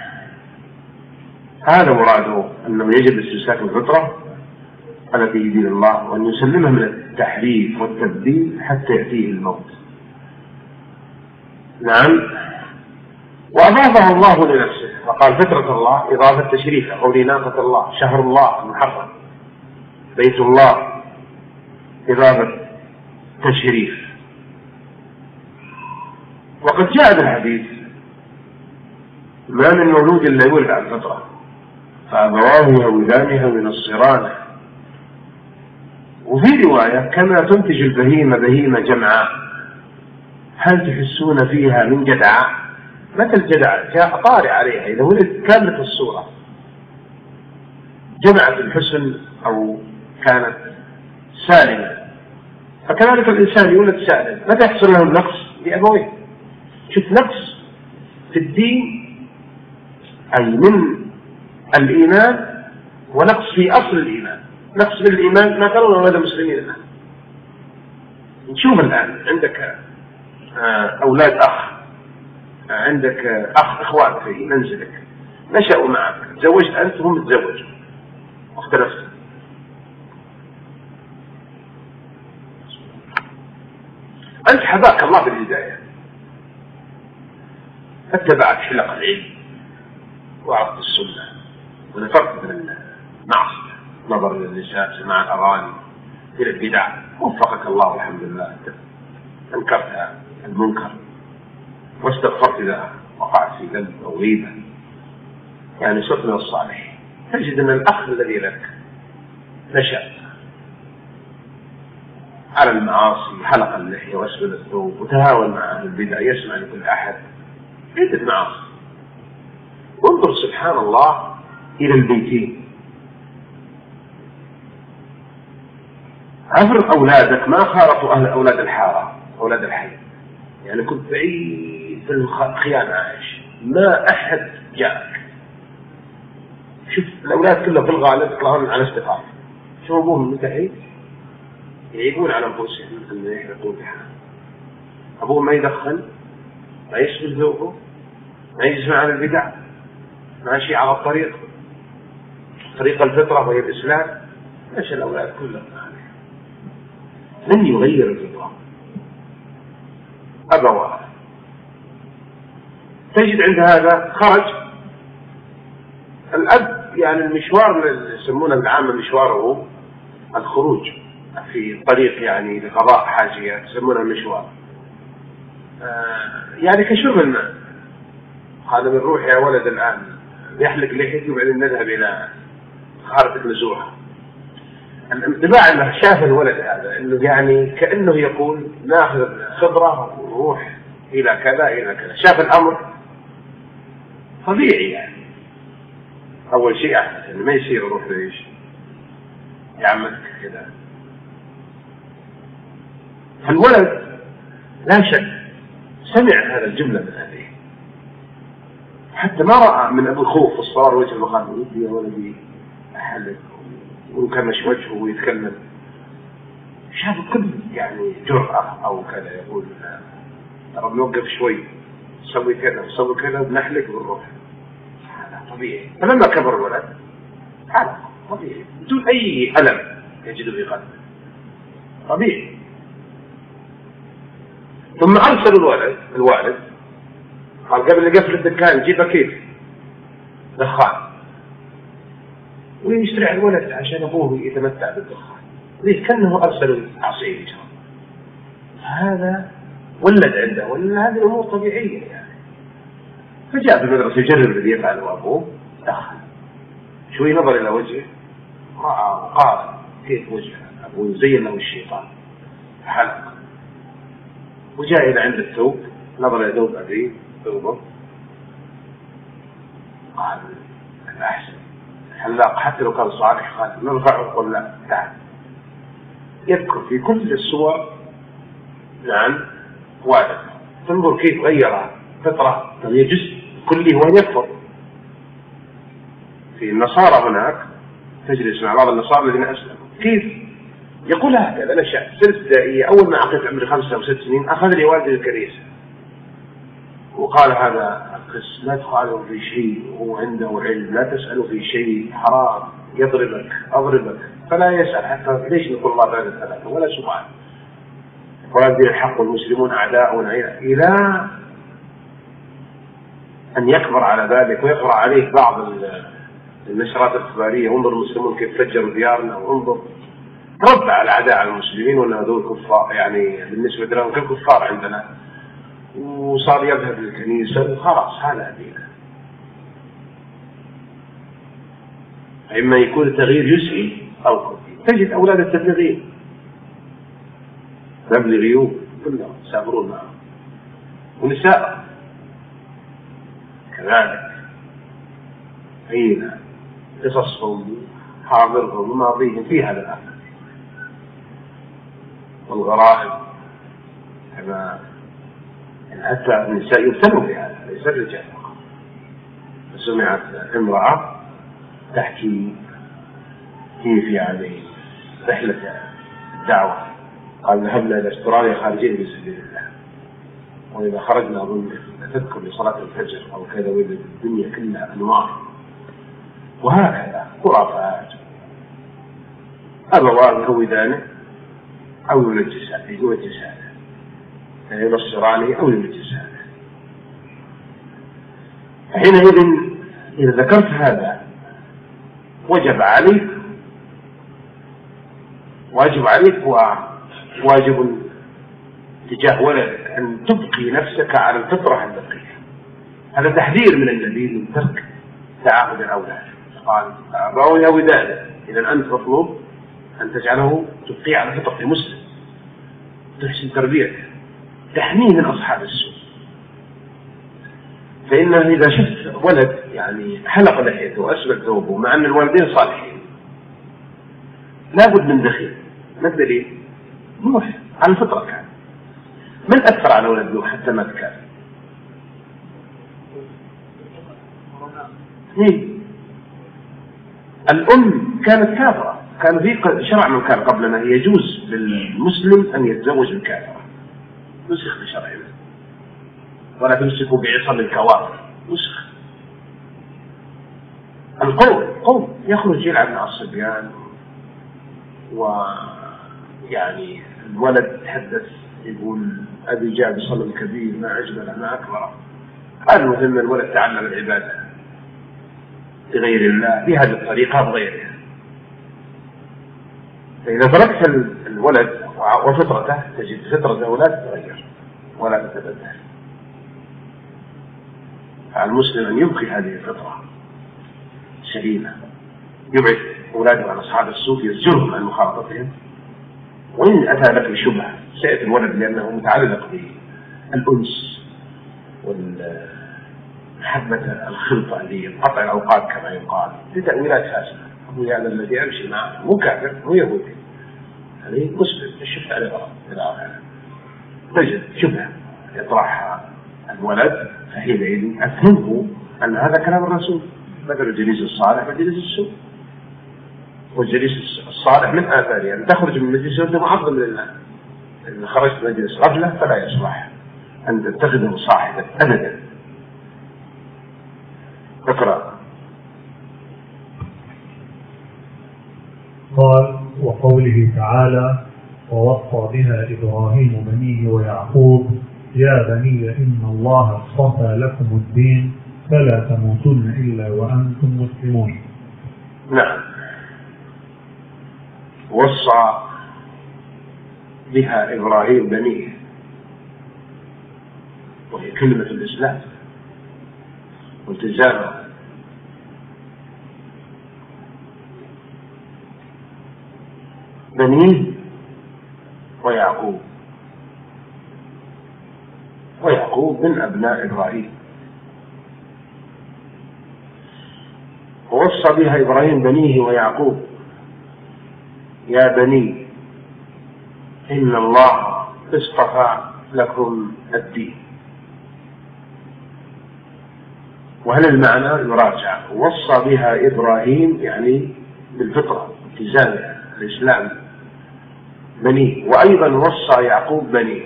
Speaker 1: هذا مراده أنه يجب استمساك الفطرة التي يدين الله، وأن يسلمها من التحريف والتبديل حتى يأتيه الموت. نعم، وأضافه الله لنفسه، فقال فطرة الله إضافة تشريف، قول ناقة الله، شهر الله المحرم، بيت الله إضافة تشريف. وقد جاء بالحديث ما من مولود إلا يولد على الفطرة، فأبواه يهودانه وينصرانه. وفي رواية كما تنتج البهيمة بهيمة جمعاء هل تحسون فيها من جدعاء. متى الجدعاء؟ جاء طارئ عليها، إذا ولد كاملة الصورة جمعت الحسن أو كانت سالمة. فكذلك الإنسان يولد سالم، متى يحصل له النقص؟ لأبويه. شوف، نقص في الدين أي من الإيمان، ونقص في أصل الإيمان. نقص في الإيمان ما ترون أولاد المسلمين الآن. نشوف الآن عندك أولاد أخ، عندك أخوات في منزلك نشأوا معك، تزوجت أنت وهم تزوجوا واختلفتوا، أنت حباك الله بالهداية، اتبعت حلق العلم وعرفت السنة ونفرت من المعصية، نظر إلى النساء، سماع الأغاني، إلى البدع، وفقك الله الحمد لله، أنكرت المنكر واستغفرت إذا وقعت في ذنب أو غيبة، يعني صرت من الصالحين. تجد أن الأخ الذي لك نشأ على المعاصي، حلق اللحية واسبل الثوب وتهاون مع أهل البدع، يسمع لكل أحد، عدة معاصي. وانظر سبحان الله إلى البيتين، عفر أولادك ما خالطوا أهل أولاد الحارة، أولاد الحي، يعني كنت بعيد في الخيانة عايش، ما أحد جاءك. شوف الأولاد كلهم في الغالب يطلعون على استقامة، شو أبوهم متحيد يعيبون على أنفسهم أن يحرقون بحال. أبوهم ما يدخن، ما يشغل ذوقه، ما يجمع على البدع، ماشي على طريق الفطرة وهي أبواه. تجد عند هذا خرج الأب، يعني المشوار اللي يسمونه بالعامة مشواره الخروج في الطريق، يعني لقضاء حاجيات يسمونه مشوار، يعني كشرب الماء. قال بنروح يا ولد الآن يحلق لحيتي وبعدين نذهب إلى خارطة نزوح. الانطباع انه شاف الولد هذا انه يعني كأنه يقول ناخذ خبرة ونروح إلى كذا إلى كذا. شاف الأمر طبيعي، يعني أول شيء أحدث إنه ما يصير أروح ليش يعملك كذا. فالولد لا شك سمع هذا الجملة من أهله، حتى ما رأى من أبو الخوف الصار وجه المقام ودي يا ولدي أحلك وكمش وجهه ويتكلم. شاف كل يعني جرأة أو كذا، يقول ترى بنوقف شوي نسوي كذا نسوي كذا بنحلك بالروح. هذا طبيعي. فلما كبر الولد هذا طبيعي بدون أي ألم يجد في قلبه، طبيعي. ثم أرسل الوالد قال قبل يقفل الدكان جيب أكيد دخان ويشتري الولد عشان أبوه يتمتع بالدخان. ليه؟ كأنه أرسل عصير. هذا ولد عنده ولا هذه الأمور طبيعية يعني. فجاء بالمدرسة يجرب الذي يفعله أبوه، دخل شوي نظر إلى وجهه رأى وقال كيف وجهه أبوه زين له الشيطان، حلق وجاء إلى عند الثوب نظر إلى ثوب أبيه ثوبه قال الأحسن حلاق حتى لو كان صالح قال نرفعه وقل لا تعال. يذكر في كل الصور عن والد، تنظر كيف غير فترة تغيير جزء كله وهو يكفر. في النصارى هناك تجلس مع بعض النصارى الذين أسلموا كيف يقول هكذا الأشياء سلسلة ابتدائية. أول ما عقدت عمري 5 أو 6 سنين أخذ لي والدي الكنيسة وقال هذا القس لا تخالف في شيء وهو عنده علم، لا تسأله في شيء حرام يضربك أضربك، فلا يسأل حتى ليش نقول الله بعد الثلاثة ولا سؤال. والدين الحق والمسلمون أعداؤنا إلى أن يكبر على ذلك ويقرأ عليه بعض النشرات الإخبارية انظر المسلمون كيف فجروا ديارنا وانظر رد على أعداء المسلمين وأن هذول كفار، يعني بالنسبة لهم كالكفار عندنا، وصار يذهب للكنيسة وخلاص هذا دينه. إما يكون تغيير جزئي أو كلي. تجد أولاد التبليغيين تبليغيون كلهم يسافرون معهم ونساء كذلك، أين قصصهم حاضرهم وماضيهم في هذا الأمر. والغرائب كما حتى النساء يبتلوا بهذا ليس الرجال. سمعت امرأة تحكي كيف يعني رحلة الدعوة، قال ذهبنا إلى استراليا خارجين في سبيل الله، وإذا خرجنا أظن تذكر لصلاة الفجر أو كذا وإذا الدنيا كلها أنوار وهكذا خرافات. أبواه يهودانه أو ينجسانه ينصرانه أو ينجسانه. حينئذ إذا ذكرت هذا وجب عليك وواجب تجاه ولدك أن تبقي نفسك على الفطرة البقية. هذا تحذير من النبي من ترك تعاهد الأولاد. قال أبوه يهودانه، إذا أنت مطلوب أن تجعله تبقي على فطرة مسلم، تحسن تربيته، تحميه من أصحاب السوء. فإنه إذا شفت ولد يعني حلق لحيته وأسبل ثوبه مع أن الوالدين صالحين لابد من دخيل. ما الدليل؟ نوح على الفطرة كان. من أثر على ولد نوح حتى مات كان؟ الأم كانت كافرة، كان في شرع من كان قبلنا يجوز للمسلم أن يتزوج الكافرة، نسخ بشرعنا، ولا تمسكوا بعصم الكوافر، نسخ. القوم يخرج يلعب مع الصبيان، ويعني الولد يتحدث يقول أبي جاء بصنم كبير ما أجمله ما أكبره. المهم الولد تعلم العبادة بغير الله بهذه الطريقة بغيرها. فإذا تركت الولد وفطرته تجد فطرته لا تتغير ولا تتبدل. فالمسلم أن يبقي هذه الفطرة سليمة، يبعد أولاده عن أصحاب السوء، يزجرهم عن مخالطتهم. وإن أتى لك بشبهة سيأتي الولد لأنه متعلق بالأنس والمحبة الخلطة لقطع الأوقات كما يقال لتأويلات فاسدة. أبو يعني الذي أمشي معه مو كافر مو يهودي، هذه مسلم الشفت عليه غلط إلى آخره. تجد شبهة يطرحها الولد فحينئذ أفهمه أن هذا كلام الرسول، مثل الجليس الصالح وجليس السوء. والجليس الصالح من آثاره أن تخرج من مجلس وأنت معظم لله. إذا خرجت من مجلس غفلة فلا يصلح أن تتخذه صاحبا أبدا. اقرأ.
Speaker 2: قال: وقوله تعالى: ووصى بها إبراهيم بنيه ويعقوب يا بني إن الله اصطفى لكم الدين فلا تموتن إلا وأنتم مسلمون.
Speaker 1: نعم، وصى بها إبراهيم بنيه، وهي كلمة الإسلام والتزامه. بنيه ويعقوب، ويعقوب من أبناء إبراهيم. ووصى بها إبراهيم بنيه ويعقوب يا بني إن الله اصطفى لكم الدين. وهل المعنى يراجع؟ وصى بها إبراهيم يعني بالفطرة التزامها الإسلام بنيه، وأيضا وصى يعقوب بنيه.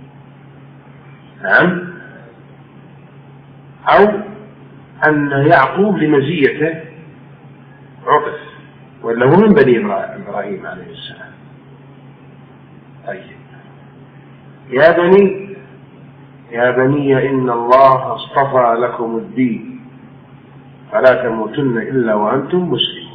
Speaker 1: نعم، أو أن يعقوب لمزيته عطف ولا هو من بني إبراهيم عليه السلام. طيب، يا بني إن الله اصطفى لكم الدين فلا تموتن إلا وأنتم مسلمون.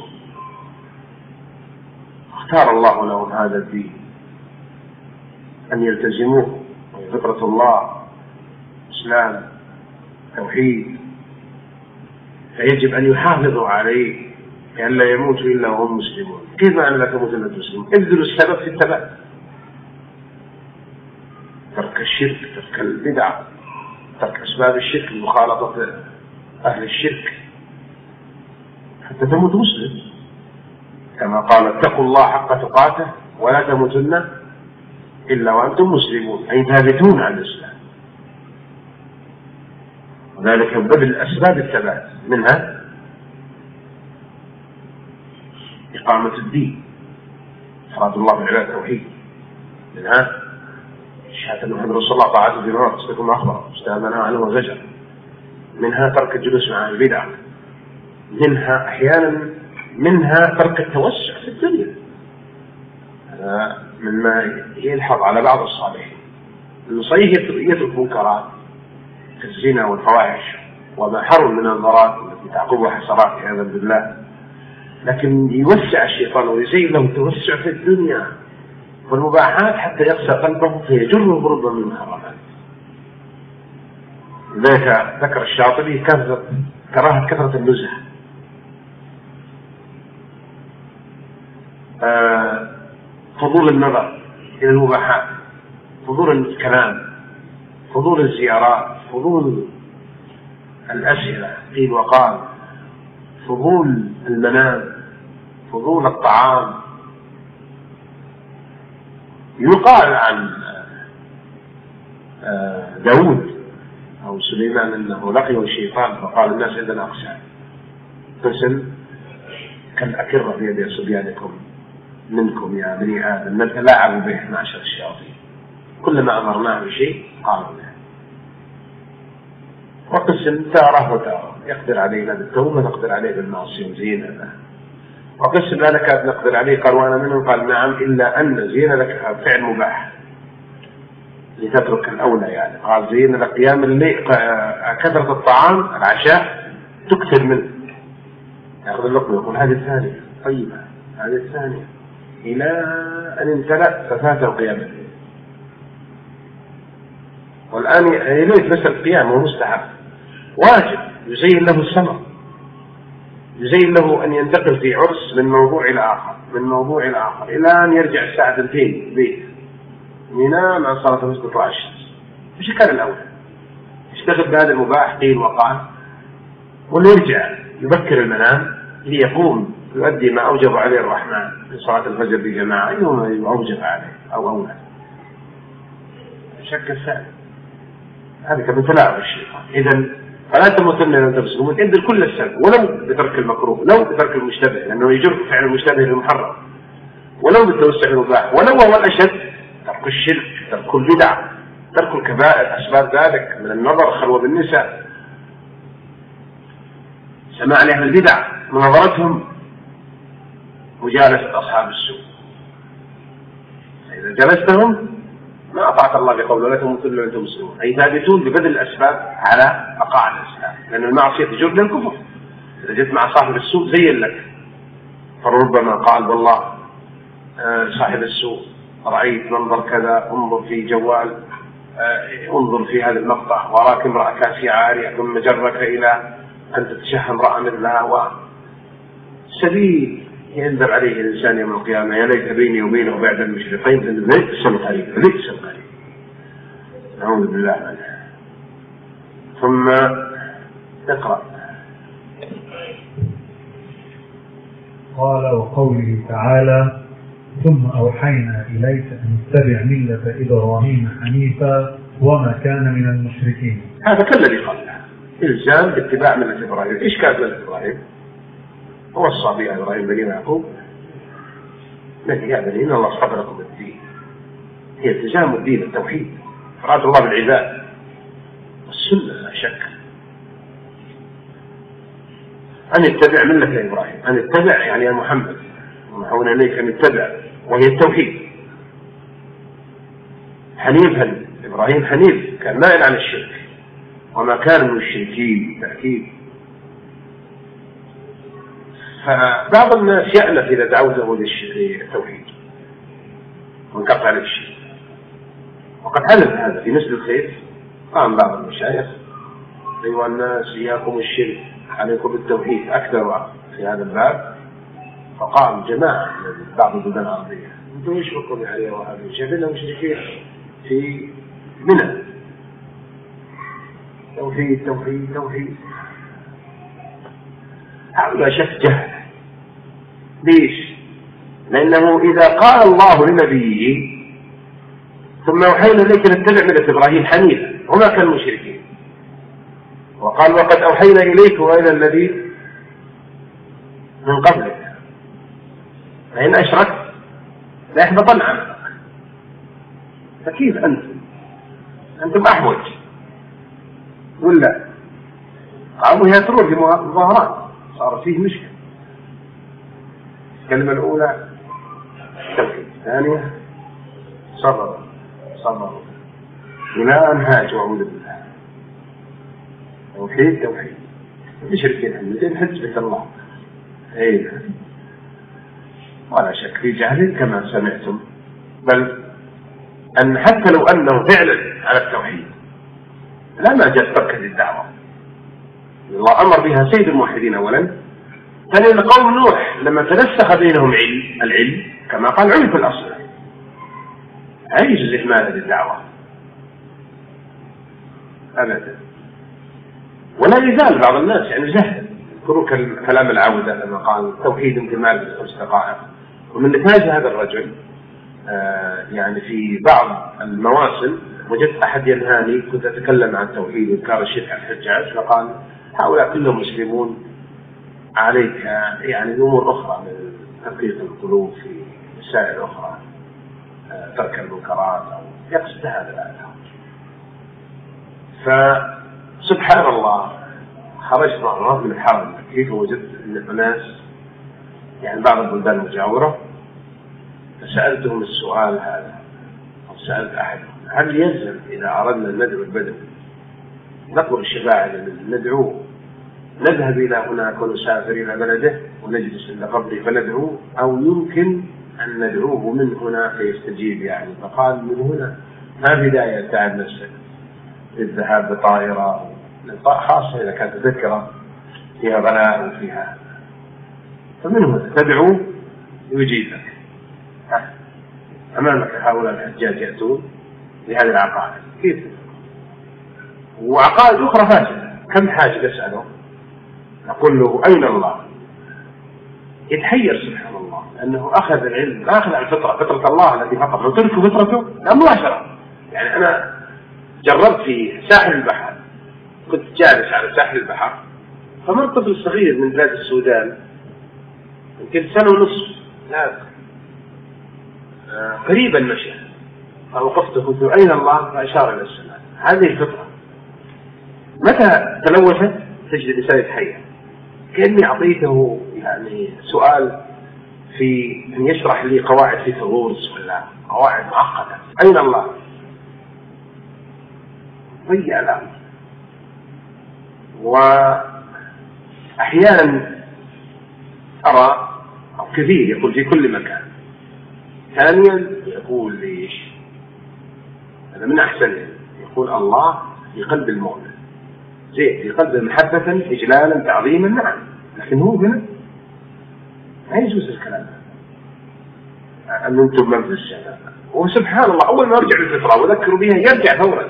Speaker 1: اختار الله لهم هذا الدين أن يلتزموه، فطرة الله إسلام توحيد، فيجب أن يحافظوا عليه لئلا يموتوا إلا وهم مسلمون. كيف معنى لا تموتن إلا وأنتم مسلمون؟ ابذلوا السبب في الثبات، ترك الشرك، ترك البدع، ترك أسباب الشرك، مخالطة أهل الشرك حتى تموت مسلم، كما قال اتقوا الله حق تقاته ولا تموتن إلا وأنتم مسلمون، أي ثابتون عن الإسلام. وذلك بذل أسباب الثبات، منها إقامة الدين، إفراد الله بالعبادة التوحيد، منها شهادة محمد رسول الله طاعته في مرات تستكون أخبر استأذنها عنه وزجر، منها ترك الجلوس مع البدع، منها أحيانا ترك التوسع في الدنيا. هذا مما يلحظ على بعض الصالحين أنه صحيح يترك منكرات كالزنا والفواحش وما حرم من الضرات التي تعقبها حسرات عياذا بالله، لكن يوسع الشيطان ويزين له التوسع في الدنيا والمباحات حتى يقسى قلبه فيجره برضا من المحرمات. لذلك ذكر الشاطبي كراهة كثرة النزهة، فضول النظر إلى المباحات، فضول الكلام، فضول الزيارات، فضول الأسئلة قيل وقال، فضول المنام، فضول الطعام. يقال عن داود أو سليمان أنه لقيه الشيطان فقال الناس عندنا أقسام، قسم كالأكرة بيد صبيانكم منكم يا بني آدم نتلاعب به معشر الشياطين، كلما أمرناه بشيء قالوا به. وقسم تاره وتاره، يقدر علينا بالتوبة نقدر عليه بالمعصية وزينة له، وقسم لا نكاد نقدر عليه قال وأنا منهم قال نعم إلا أن زين لك فعل مباح. لتترك الأولى. يعني قال زين لك قيام الليل، كثرة الطعام العشاء تكثر منه، يأخذ اللقمة يقول هذه الثانية طيبة، هذه الثانية، إلى أن امتلأ ففاته قيام الليل. والآن يليت بس القيام هو مستحب واجب، يزين له السمر، يزين له أن ينتقل في عرس من موضوع إلى آخر، من موضوع إلى آخر، إلى أن يرجع الساعة 2 بيت ينام عن صلاة المسجد طلوع الشمس. مش كان الأول يشتغل بهذا المباح قيل وقال، ولا يرجع يبكر المنام ليقوم يؤدي ما أوجب عليه الرحمن في صلاة الفجر بجماعة يوم أوجب عليه أو أولى. شك الثاني هذا كمن تلاعب الشيطان. إذن فلا تموتن إلا وأنتم مسلمون، ادر كل السبب ولو بترك المكروه، لو بترك المشتبه لأنه يجرك فعل المشتبه للمحرم، ولو بالتوسع المباح، ولو هو الأشد ترك الشرك، ترك البدع، ترك الكبائر أسباب ذلك من النظر، خلوة بالنساء، سماع لأهل البدع، مناظرتهم، مجالسة أصحاب السوء. إذا جلستهم ما أطعت الله بقول ولا تموتن إلا وأنتم مسلمون، أي ثابتون ببذل الأسباب على بقاء الإسلام، لأن المعصية تجر للكفر. إذا جئت مع صاحب السوء زين لك، فربما قال والله صاحب السوء رأيت منظر كذا، انظر في جوال، انظر في هذا المقطع، وراك امرأة كاسية عارية، ثم جرك إلى أن تتشهى امرأة مثلها، وسبيل ينذر عليه الإنسان يوم القيامة يا ليت بيني وبينه بعد المشرقين لبئس القريب، لبئس القريب، نعوذ بالله منه. ثم اقرأ.
Speaker 2: قال وقوله تعالى ثم أوحينا إليك أن اتبع ملة إبراهيم حنيفا وما كان من المشركين.
Speaker 1: هذا كالذي قبله إلزام باتباع ملة إبراهيم. إيش كانت ملة إبراهيم؟ وصى بها إبراهيم بني يعقوب التي يا بني إن الله اصطفى لكم الدين، هي التزام الدين، التوحيد، إفراد الله بالعباد والسنة لا شك. أن اتبع ملة إبراهيم، أن اتبع يعني يا محمد ونحونا إليك أن اتبع، وهي التوحيد. حنيفا، إبراهيم حنيف كان مائل عن الشرك وما كان من الشركين تأكيد. فبعض الناس يألف إذا دعوته للتوحيد وانقطع للشرك، وقد حدث هذا في مثل الخير. قام بعض المشايخ أيها الناس إياكم الشرك عليكم بالتوحيد أكثر في هذا الباب، فقام جماعة من بعض البلدان العربية أنتم إيش بكم يا علي وهذا شايفينهم مشركين في منى، توحيد توحيد توحيد. هذا شك جهل. ليش؟ لأنه إذا قال الله لنبيه ثم أوحينا إليك أن اتبع ملة إبراهيم حنيفا وما كان مشركين، وقال وقد أوحينا إليك وإلى الذي من قبلك، فإن أشركت لا يحبطن عملك. فكيف أنتم أحوج ولا قاموا يأثرون في مظاهرات، صار فيه مشكلة. الكلمة الأولى توحيد، الثانية صبر إلى أن هاجوا أعوذ بالله. توحيد مشركين عندنا حجة الله. أي ولا شك في جهل كما سمعتم، بل أن حتى لو أنه فعلا على التوحيد لا ما جاء ترك الدعوة. الله أمر بها سيد الموحدين أولا، ثانيا قوم نوح لما تنسخ بينهم العلم كما قال علم في الأصل عيش الإهمال هذه الدعوة أبدا. ولا يزال بعض الناس يعني جهل، يذكروا كلام العودة لما قال توحيد انتمال واستقامة. ومن نتاج هذا الرجل يعني في بعض المواسم وجدت أحد ينهاني، كنت أتكلم عن التوحيد وإنكار الشرك على الحجاج، فقال هؤلاء كلهم مسلمون، عليك يعني أمور أخرى من تدقيق القلوب في مسائل أخرى، ترك المنكرات، أو يقصد هذا الآن. فسبحان الله خرجت مرة من الحرم كيف وجدت الناس يعني بعض البلدان المجاورة، فسألتهم السؤال هذا، سألت أحد هل يلزم إذا أردنا أن ندعو البدو نطلب الشفاعة ندعوه نذهب إلى هناك ونسافر إلى بلده ونجلس عند قبره فندعوه، أو يمكن أن ندعوه من هنا فيستجيب يعني؟ فقال من هنا ما في داعي يتعب نفسك للذهاب بطائرة خاصة إذا كانت تذكرة فيها غلاء وفيها، فمن هنا تدعو يجيبك. أمامك هؤلاء الحجاج يأتون لهذه العقائد كيف؟ وعقائد أخرى فاسدة. كم حاجة تسأله نقول له أين الله؟ يتحير سبحان الله أنه أخذ العلم ما أخذ عن فطرة الله التي فطر، لو ترك فطرته لا مباشرة. يعني أنا جربت في ساحل البحر، كنت جالس على ساحل البحر فمر طفل صغير من بلاد السودان يمكن سنة ونصف لا قريبا مشى، فوقفت قلت أين الله؟ فأشار إلى السماء. هذه الفطرة متى تلوثت تجد الإنسان يتحير. كأني أعطيته يعني سؤال في أن يشرح لي قواعد فيثاغورس ولا قواعد معقدة، أين الله؟ ضيع الأمر. وأحيانا أرى أو كثير يقول في كل مكان. ثانيا يقول ليش هذا من أحسن، يقول الله في قلب المؤمن زين، في قلب محبة إجلالا تعظيما نعم، لكن هو هنا ما يجوز الكلام أن أنتم من في السماء. وسبحان الله أول ما يرجع للفطرة وذكروا بها يرجع فورا،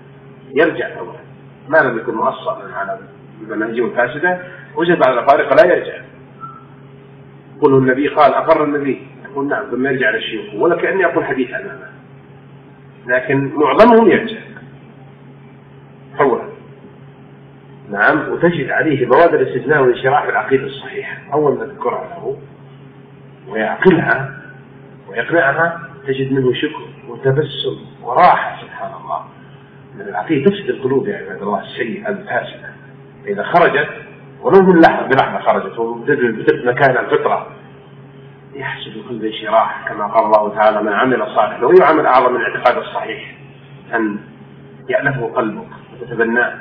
Speaker 1: ما لم يكن مؤصلا على المناهج الفاسدة وجد على طريقة لا يرجع. يقول النبي قال أقر النبي، يقول نعم ثم يرجع للشيوخ ولا كأني أقول حديث أمامه، لكن معظمهم يرجع فورا. نعم، وتجد عليه بوادر الاستثناء والانشراح في العقيدة الصحيحة. أول ما تذكرها له ويعقلها ويقنعها تجد منه شكر وتبسم وراحة سبحان الله. من العقيدة تفسد القلوب يا عباد الله السيئة الفاسدة، إذا خرجت ولو من بلحظة خرجت وبدت مكان الفطرة يحسد كل انشراح، كما قال الله تعالى من عمل صالحا. وهي عمل أعظم من الاعتقاد الصحيح أن يألفه قلبك وتتبناه،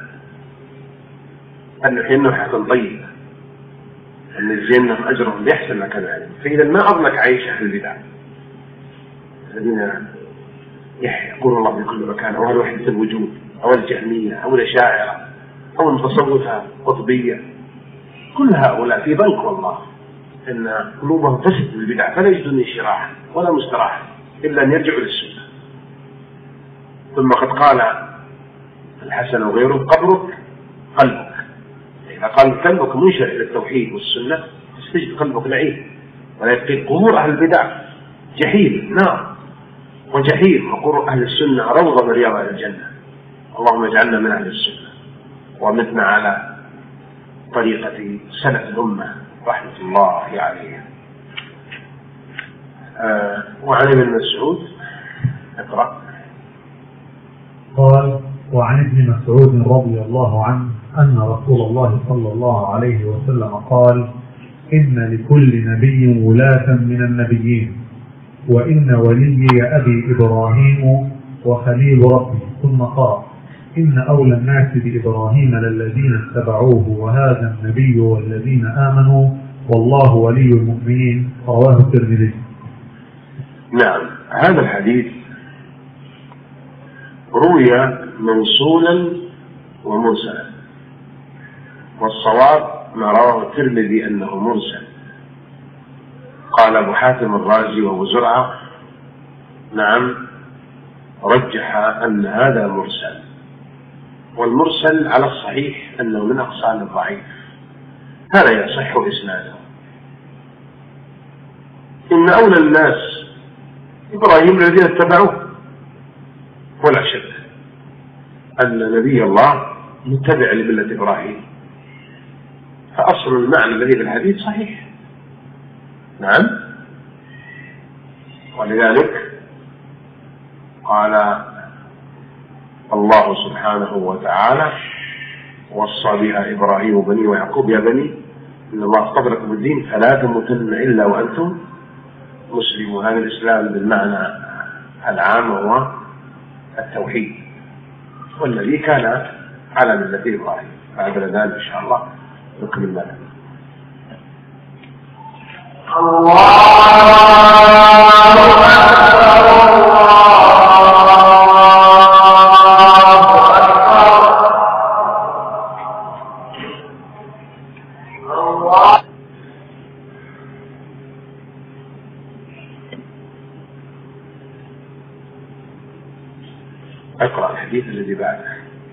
Speaker 1: أن يحينه حسن طيب، أن يجزينهم أجرهم بأحسن ما كانوا يعلمون. فإذا ما أظنك عيش أهل البدع الذين يقول الله في كل مكان، أو الوحدة الوجود أو الجهمية أو الأشاعرة أو المتصوفة القطبية، كل هؤلاء في بنك والله أن قلوبهم تسد بالبدع فلا يجدون انشراحا ولا مستراحا إلا أن يرجعوا للسنة. ثم قد قال الحسن وغيره قبرك قلبك. إذا قال قلبك منشر إلى التوحيد والسنة تستجد قلبك نعيم، ولا يبقي قبور أهل البدع جحيم نار وجحيم، وقبور أهل السنة روضة من رياض الجنة. اللهم اجعلنا من أهل السنة ومتنا على طريقة سلف الأمة رحمة الله عليه. وعن ابن مسعود اقرأ.
Speaker 2: قال وعن ابن مسعود رضي الله عنه أن رسول الله صلى الله عليه وسلم قال إن لكل نبي ولاة من النبيين، وإن ولي أبي إبراهيم وخليل ربي. ثم قال إن أولى الناس بإبراهيم للذين اتبعوه وهذا النبي والذين آمنوا والله ولي المؤمنين. رواه الترمذي.
Speaker 1: نعم، هذا الحديث روي موصولا ومرسلا، والصواب ما رواه الترمذي أنه مرسل. قال أبو حاتم الرازي وأبو زرعة نعم رجح أن هذا مرسل، والمرسل على الصحيح أنه من أقسام الضعيف، هذا يصح إسناده. إن أولى الناس إبراهيم الذين اتبعوه، ولا شك أن نبي الله متبع لملة إبراهيم، فأصل المعنى الذي في الحديث صحيح. نعم، ولذلك قال الله سبحانه وتعالى وصى بها إبراهيم بني ويعقوب يا بني إن الله اصطفى لكم الدين فلا تموتن إلا وأنتم مسلمون. هذا الإسلام بالمعنى العام هو التوحيد، والذي كان على ملة إبراهيم. بعد ذلك إن شاء الله نكمل ذلك. اقرأ الحديث الذي بعده.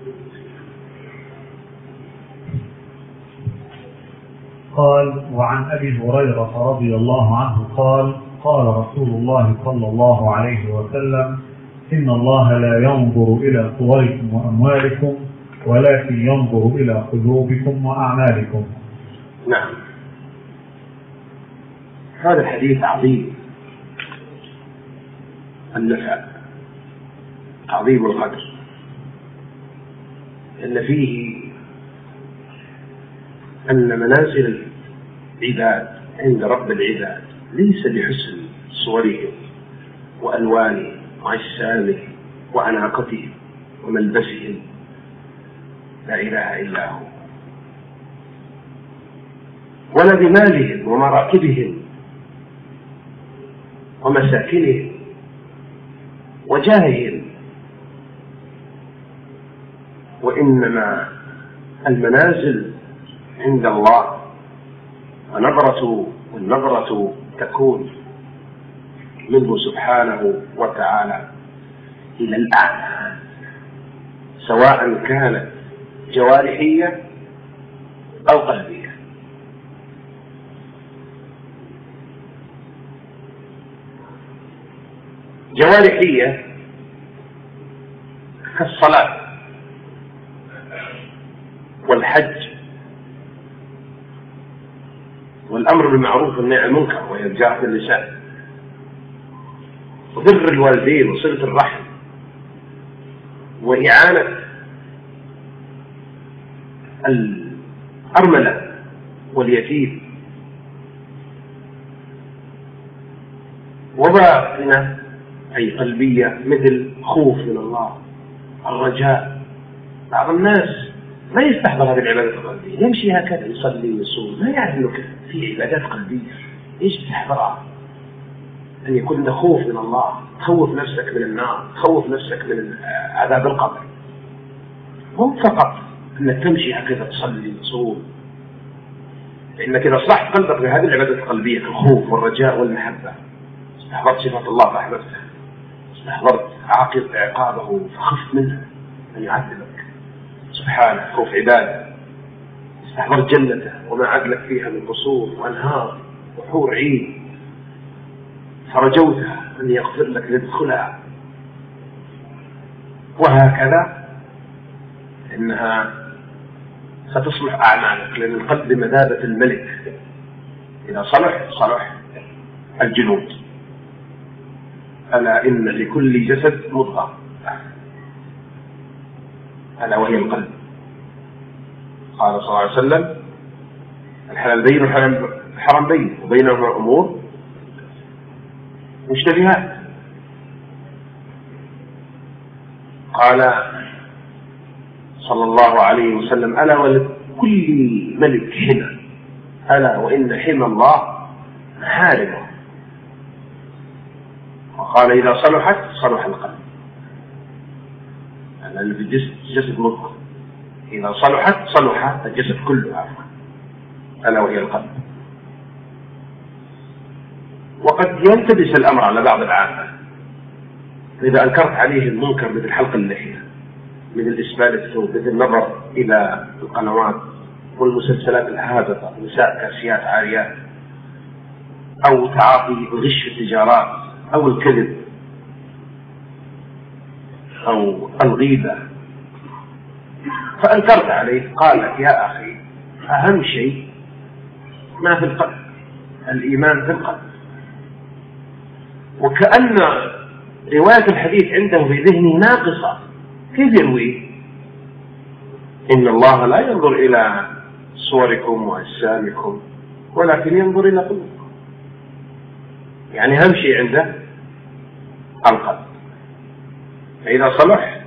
Speaker 2: قال: وعن أبي هريرة رضي الله عنه قال: قال رسول الله صلى الله عليه وسلم: إن الله لا ينظر إلى صوركم وأموالكم ولكن ينظر إلى قلوبكم وأعمالكم.
Speaker 1: نعم، هذا الحديث عظيم النفع، عظيم القدر، إن فيه أن منازل العباد عند رب العباد ليس بحسن صورهم وألوانهم وأجسامهم وأناقتهم وملبسهم، لا إله إلا هو، ولا بمالهم ومراكبهم ومساكنهم وجاههم، وإنما المنازل عند الله والنظرة تكون منه سبحانه وتعالى إلى الأعمال، سواء كانت جوارحية أو قلبية. جوارحية كالصلاة والحج والأمر بالمعروف والنهي عن المنكر وإرجاع اللسان وبر الوالدين وصلة الرحم وإعانة الأرملة واليتيم، وباطنة أي قلبية مثل خوف من الله، الرجاء. بعض الناس ما يستحضر هذه العبادات القلبية، يمشي هكذا يصلي ويصوم، ما يعرف أنه في عبادات قلبية إيش تحضرها، أن يكون له خوف من الله، تخوف نفسك من النار، تخوف نفسك من عذاب القبر، مو فقط أنك تمشي هكذا تصلي وتصوم، لأنك إذا أصلحت قلبك بهذه العبادات القلبية كالخوف والرجاء والمحبة، استحضرت صفات الله فأحببته، استحضرت عقابه فخفت منه أن يعذبك سبحانه، خوف عباده، استحضرت جنته وما عدلك فيها من قصور وأنهار وحور عين، فرجوتها أن يغفر لك لتدخلها، وهكذا إنها ستصلح أعمالك، لأن القلب بمثابة الملك، إذا صلح الجنود. ألا إن لكل جسد مضغة، ألا وهي القلب. قال صلى الله عليه وسلم: الحلال بين والحرام بين وبينهما أمور مشتبهات. قال صلى الله عليه وسلم: ألا ولكل ملك حمى، ألا وإن حمى الله محارمه. وقال: إذا صلحت صلح القلب، لأن في الجسد مضغة، إذا صلحت صلح الجسد كله، ألا وهي القلب. وقد يلتبس الأمر على بعض العامة، إذا أنكرت عليه المنكر مثل حلق اللحية، مثل إسبال الثوب، مثل النظر إلى القنوات والمسلسلات الهابطة، نساء كاسيات عاريات، أو تعاطي الغش في التجارات، أو الكذب، أو الغيبة، فأنكرت عليه، قال لك: يا أخي، أهم شيء ما في القلب، الإيمان في القلب. وكأن رواية الحديث عنده في ذهنه ناقصة، كيف يرويه؟ إن الله لا ينظر إلى صوركم وأجسامكم ولكن ينظر إلى قلوبكم، يعني أهم شيء عنده القلب. فإذا صلح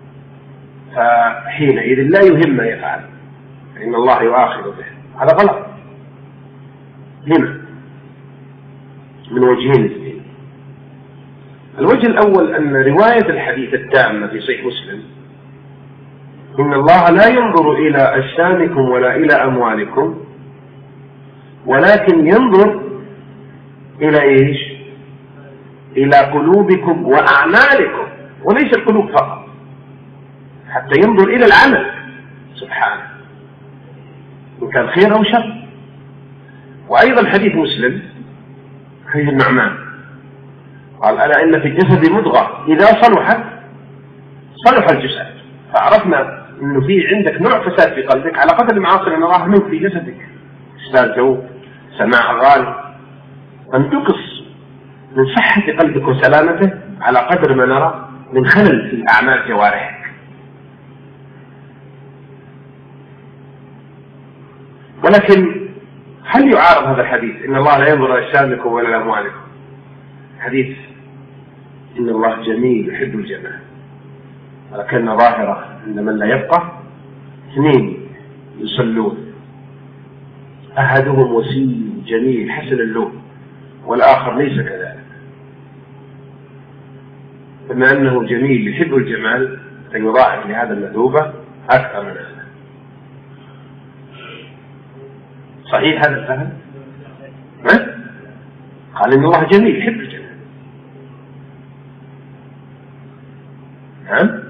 Speaker 1: فحينئذ لا يهم ما يفعل، فإن الله يؤاخذ به. هذا غلط. هنا من وجهين اثنين. الوجه الأول أن رواية الحديث التامة في صحيح مسلم إن الله لا ينظر إلى أجسامكم ولا إلى أموالكم ولكن ينظر إلى إيش؟ إلى قلوبكم وأعمالكم، وليس القلوب فقط، حتى ينظر إلى العمل سبحانه إن كان خير أو شر. وأيضا حديث مسلم حديث النعمان قال ألا إن في الجسد مضغة إذا صلحت صلح الجسد. فعرفنا أنه في عندك نوع فساد في قلبك على قدر المعاصي اللي نراها منك في جسدك، إسلال جو، سماع أغاني، أن تقص من صحة قلبك وسلامته على قدر ما نرى من خلل في أعمال جوارحك. ولكن هل يعارض هذا الحديث إن الله لا ينظر إلى أجسامكم ولا إلى أموالكم؟ حديث إن الله جميل يحب الجمال، ولكن ظاهرة أن من لا يبقى اثنين يصلون، أحدهم وسيم جميل حسن اللون والآخر ليس كذلك. بما أنه جميل يحب الجمال فيضاعف لهذا المثوبة أكثر من هذا. صحيح هذا الفهم؟ قال إن الله جميل يحب الجمال. نعم.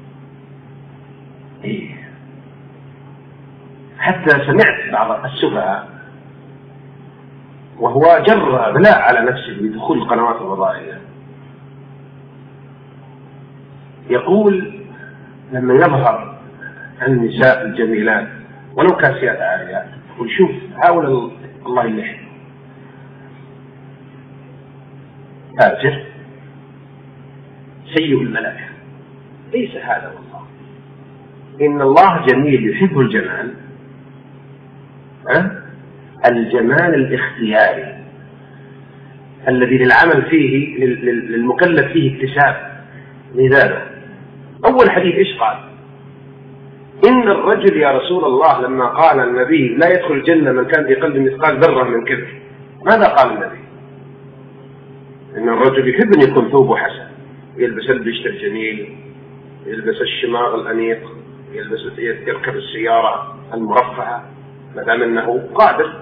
Speaker 1: إيه. حتى سمعت بعض السفهاء وهو جر بلاء على نفسه بدخول القنوات الفضائية يقول لما يظهر النساء الجميلات ولو كاسيات عاريات يقول شوف حاول الله يلحق فاجر سيء الملائكة. ليس هذا والله. إن الله جميل يحب الجمال، الجمال الاختياري الذي للعمل فيه للمكلف فيه اكتساب. لذلك أول حديث إيش قال؟ إن الرجل يا رسول الله لما قال النبي لا يدخل الجنة من كان في قلبه مثقال ذرة من كبر، ماذا قال النبي؟ إن الرجل يحب أن يكون ثوبه حسن، يلبس البشت الجميل، يلبس الشماغ الأنيق، يركب السيارة المرفهة ما دام أنه قادر،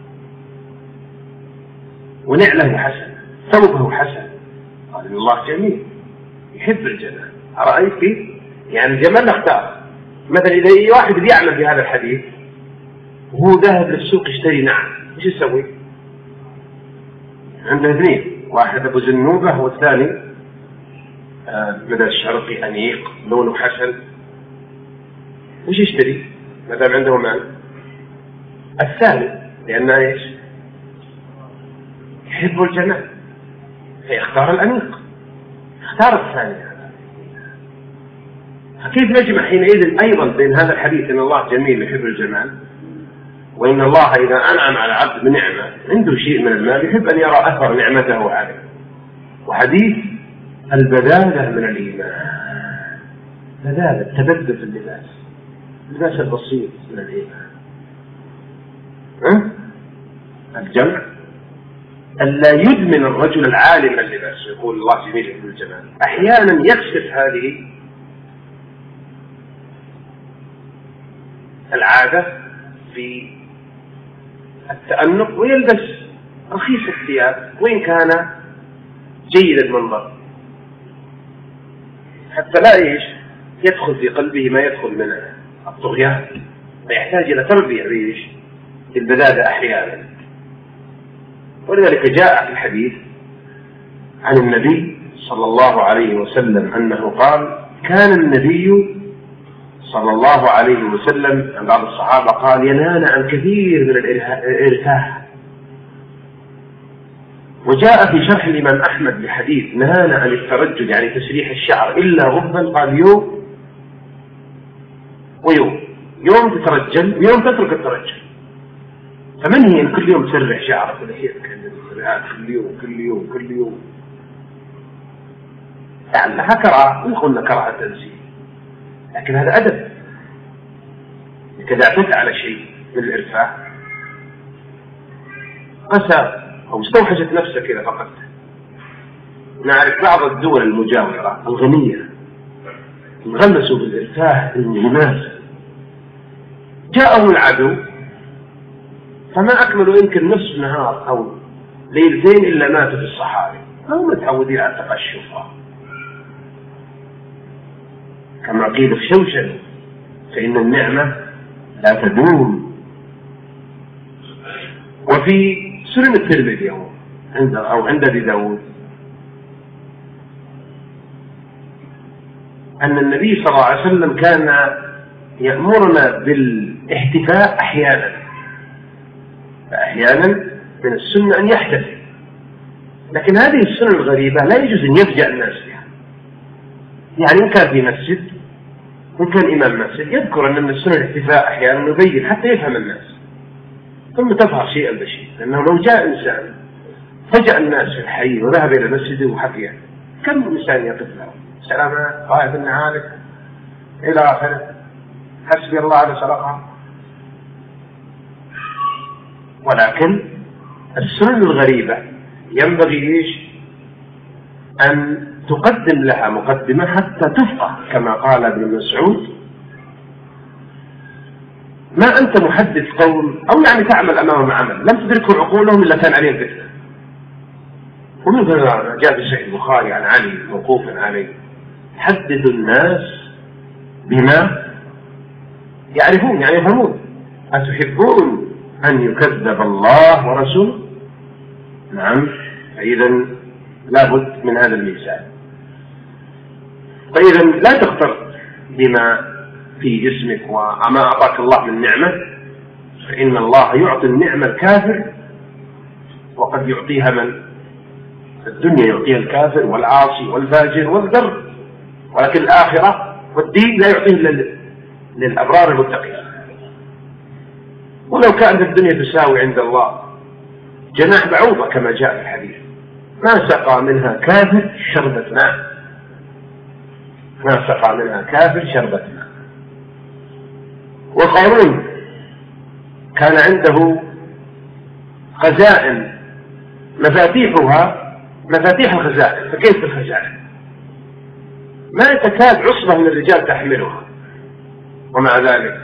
Speaker 1: ونعله حسن، ثوبه حسن. قال إن الله جميل يحب الجمال. أرأيت كيف؟ يعني الجمال نختار. مثلا إذا واحد بيعمل في هذا الحديث وهو ذهب للسوق يشتري نعم، إيش يسوي؟ عنده اثنين، واحد أبو زنوبة والثاني بدل الشرقي أنيق لونه حسن، وش يشتري؟ ما دام عنده مال الثاني، لأنه إيش؟ يحب الجمال فيختار الأنيق، اختار الثاني. فكيف نجمع حينئذ أيضا بين هذا الحديث إن الله جميل يحب الجمال، وإن الله إذا أنعم على عبد بنعمة عنده شيء من المال يحب أن يرى أثر نعمته عليه، وحديث البذاذة من الإيمان، بذاذة تبذل في اللباس، اللباس البسيط من الإيمان. الجمع ألا يدمن الرجل العالم اللباس يقول الله جميل يحب الجمال. أحيانا يكشف هذه العادة في التأنق ويلبس رخيص الثياب وإن كان جيد المنظر، حتى لا إيش يدخل في قلبه ما يدخل من الطغيان، فيحتاج إلى تربية بإيش البذاذة أحيانا. ولذلك جاء في الحديث عن النبي صلى الله عليه وسلم أنه قال كان النبي صلى الله عليه وسلم عن بعض الصحابة قال ينهانا عن كثير من الإرتاح. وجاء في شرح الإمام أحمد بحديث نهانا عن الترجل يعني تسريح الشعر إلا غبا، قال يوم ويوم، يوم تترجل ويوم تترك الترجل. فمن هي كل يوم تسرح شعرك ولحيتك كل يوم كل يوم كل يوم؟ لعلها كراهة، ويقولنا كراهة تنزيه، لكن هذا أدب. إذا اعتدت على شيء من الإرفاه قسى أو استوحشت نفسك إذا فقدته. نعرف بعض الدول المجاورة الغنية انغمسوا بالإرفاه الانغماس، جاءهم العدو فما أكملوا يمكن نصف نهار أو ليلتين إلا ماتوا في الصحاري، هم متعودين على التقشف. كما قيل في شوشن فإن النعمة لا تدوم. وفي سنن الترمذي عند أبي داود أن النبي صلى الله عليه وسلم كان يأمرنا بالاحتفاء أحيانا، فأحيانا من السنة أن يحتفل، لكن هذه السنة الغريبة لا يجوز أن يفجأ الناس بها. يعني إن كان في مسجد، إن كان إمام مسجد، يذكر أن من السنة الاحتفاء أحيانا يبين حتى يفهم الناس، ثم تظهر شيئا بشيء. لأنه لو جاء إنسان فجأ الناس في الحي وذهب إلى مسجده وحكي، كم إنسان يقف له سلامات طائف النعالك إلى آخره، حسبي الله على صلاحها. ولكن السنن الغريبة ينبغي أن تقدم لها مقدمة حتى تفقه، كما قال ابن مسعود: ما أنت محدث قوم أو يعني تعمل أمامهم عمل لم تدركوا عقولهم إلا كان عليهم فتنة. ومن هنا جاء في صحيح البخاري عن علي موقوفا عليه: حدثوا الناس بما يعرفون، يعني يفهمون. أتحبون أن يكذب الله ورسوله؟ نعم. فإذا لابد من هذا المثال. فإذا لا تغتر بما في جسمك وما أعطاك الله من نعمة، فإن الله يعطي النعمة الكافر وقد يعطيها من الدنيا، يعطيها الكافر والعاصي والفاجر والبر، ولكن الآخرة والدين لا يعطيه للأبرار المتقين. ولو كانت الدنيا تساوي عند الله جناح بعوضة كما جاء في الحديث ما سقى منها كافر شربة ماء، ما سقى منها كافر شربة ماء. وقارون كان عنده خزائن مفاتيحها مفاتيح الخزائن، فكيف بالخزائن؟ ما تكاد عصبة من الرجال تحملها، ومع ذلك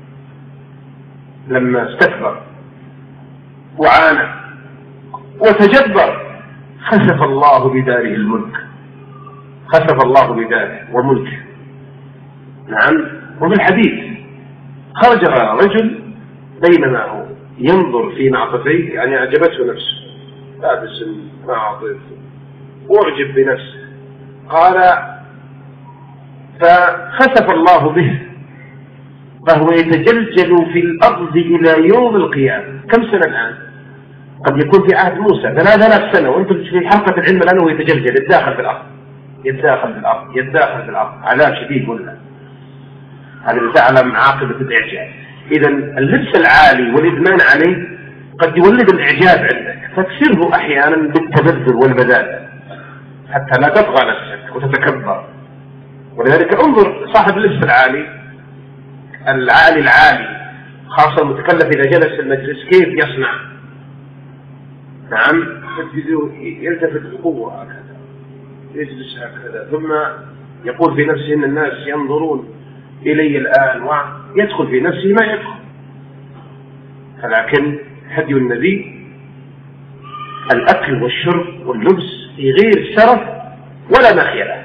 Speaker 1: لما استكبر وعانى وتجبر خسف الله بداره الملك، خسف الله بداره وملكه. نعم. وفي الحديث: خرج رجل بينما هو ينظر في نعطتيه، يعني أعجبته نفسه، لابس نعطف وأعجب بنفسه، قال: فخسف الله به فهو يتجلجل في الأرض إلى يوم القيامة. كم سنة الآن؟ قد يكون في عهد موسى 3000 سنة، وأنتم في حلقة العلم الآن هو يتجلجل، يتداخل في الأرض، يتداخل في الأرض، يتداخل في الأرض. عذاب شديد ولا هذا اللي تعلم عاقبة الإعجاب. إذا اللبس العالي والإدمان عليه قد يولد الإعجاب عندك، فاكسره أحيانا بالتبذل والبذال حتى لا تطغى نفسك وتتكبر. ولذلك انظر صاحب اللبس العالي العالي خاصة المتكلف إذا جلس في المجلس كيف يصنع. نعم. يلتفت بقوة هكذا، يجلس هكذا، ثم يقول في نفسه إن الناس ينظرون إلي الآن، ويدخل في نفسه ما يدخل. ولكن هدي النبي الأكل والشرب واللبس في غير شرف ولا مخيلة.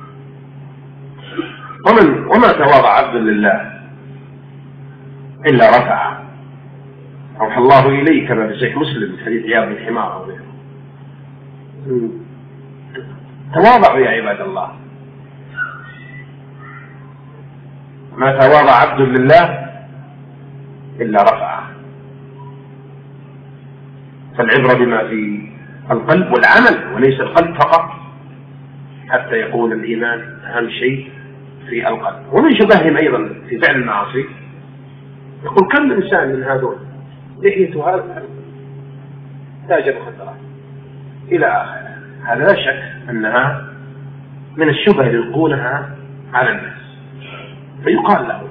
Speaker 1: وما تواضع عبد لله إلا رفع، أوحى الله إليه كما في صحيح مسلم حديث عياض بن حمار أو غيره. تواضعوا يا عباد الله. ما تواضع عبد لله إلا رفعه. فالعبرة بما في القلب والعمل وليس القلب فقط، حتى يقول الإيمان أهم شيء في القلب. ومن شبههم أيضا في فعل المعاصي يقول: كم إنسان من هذول لحيته هذا تاجر مخدرات إلى آخره. هذا لا شك أنها من الشبه يلقونها على الناس، فيقال له: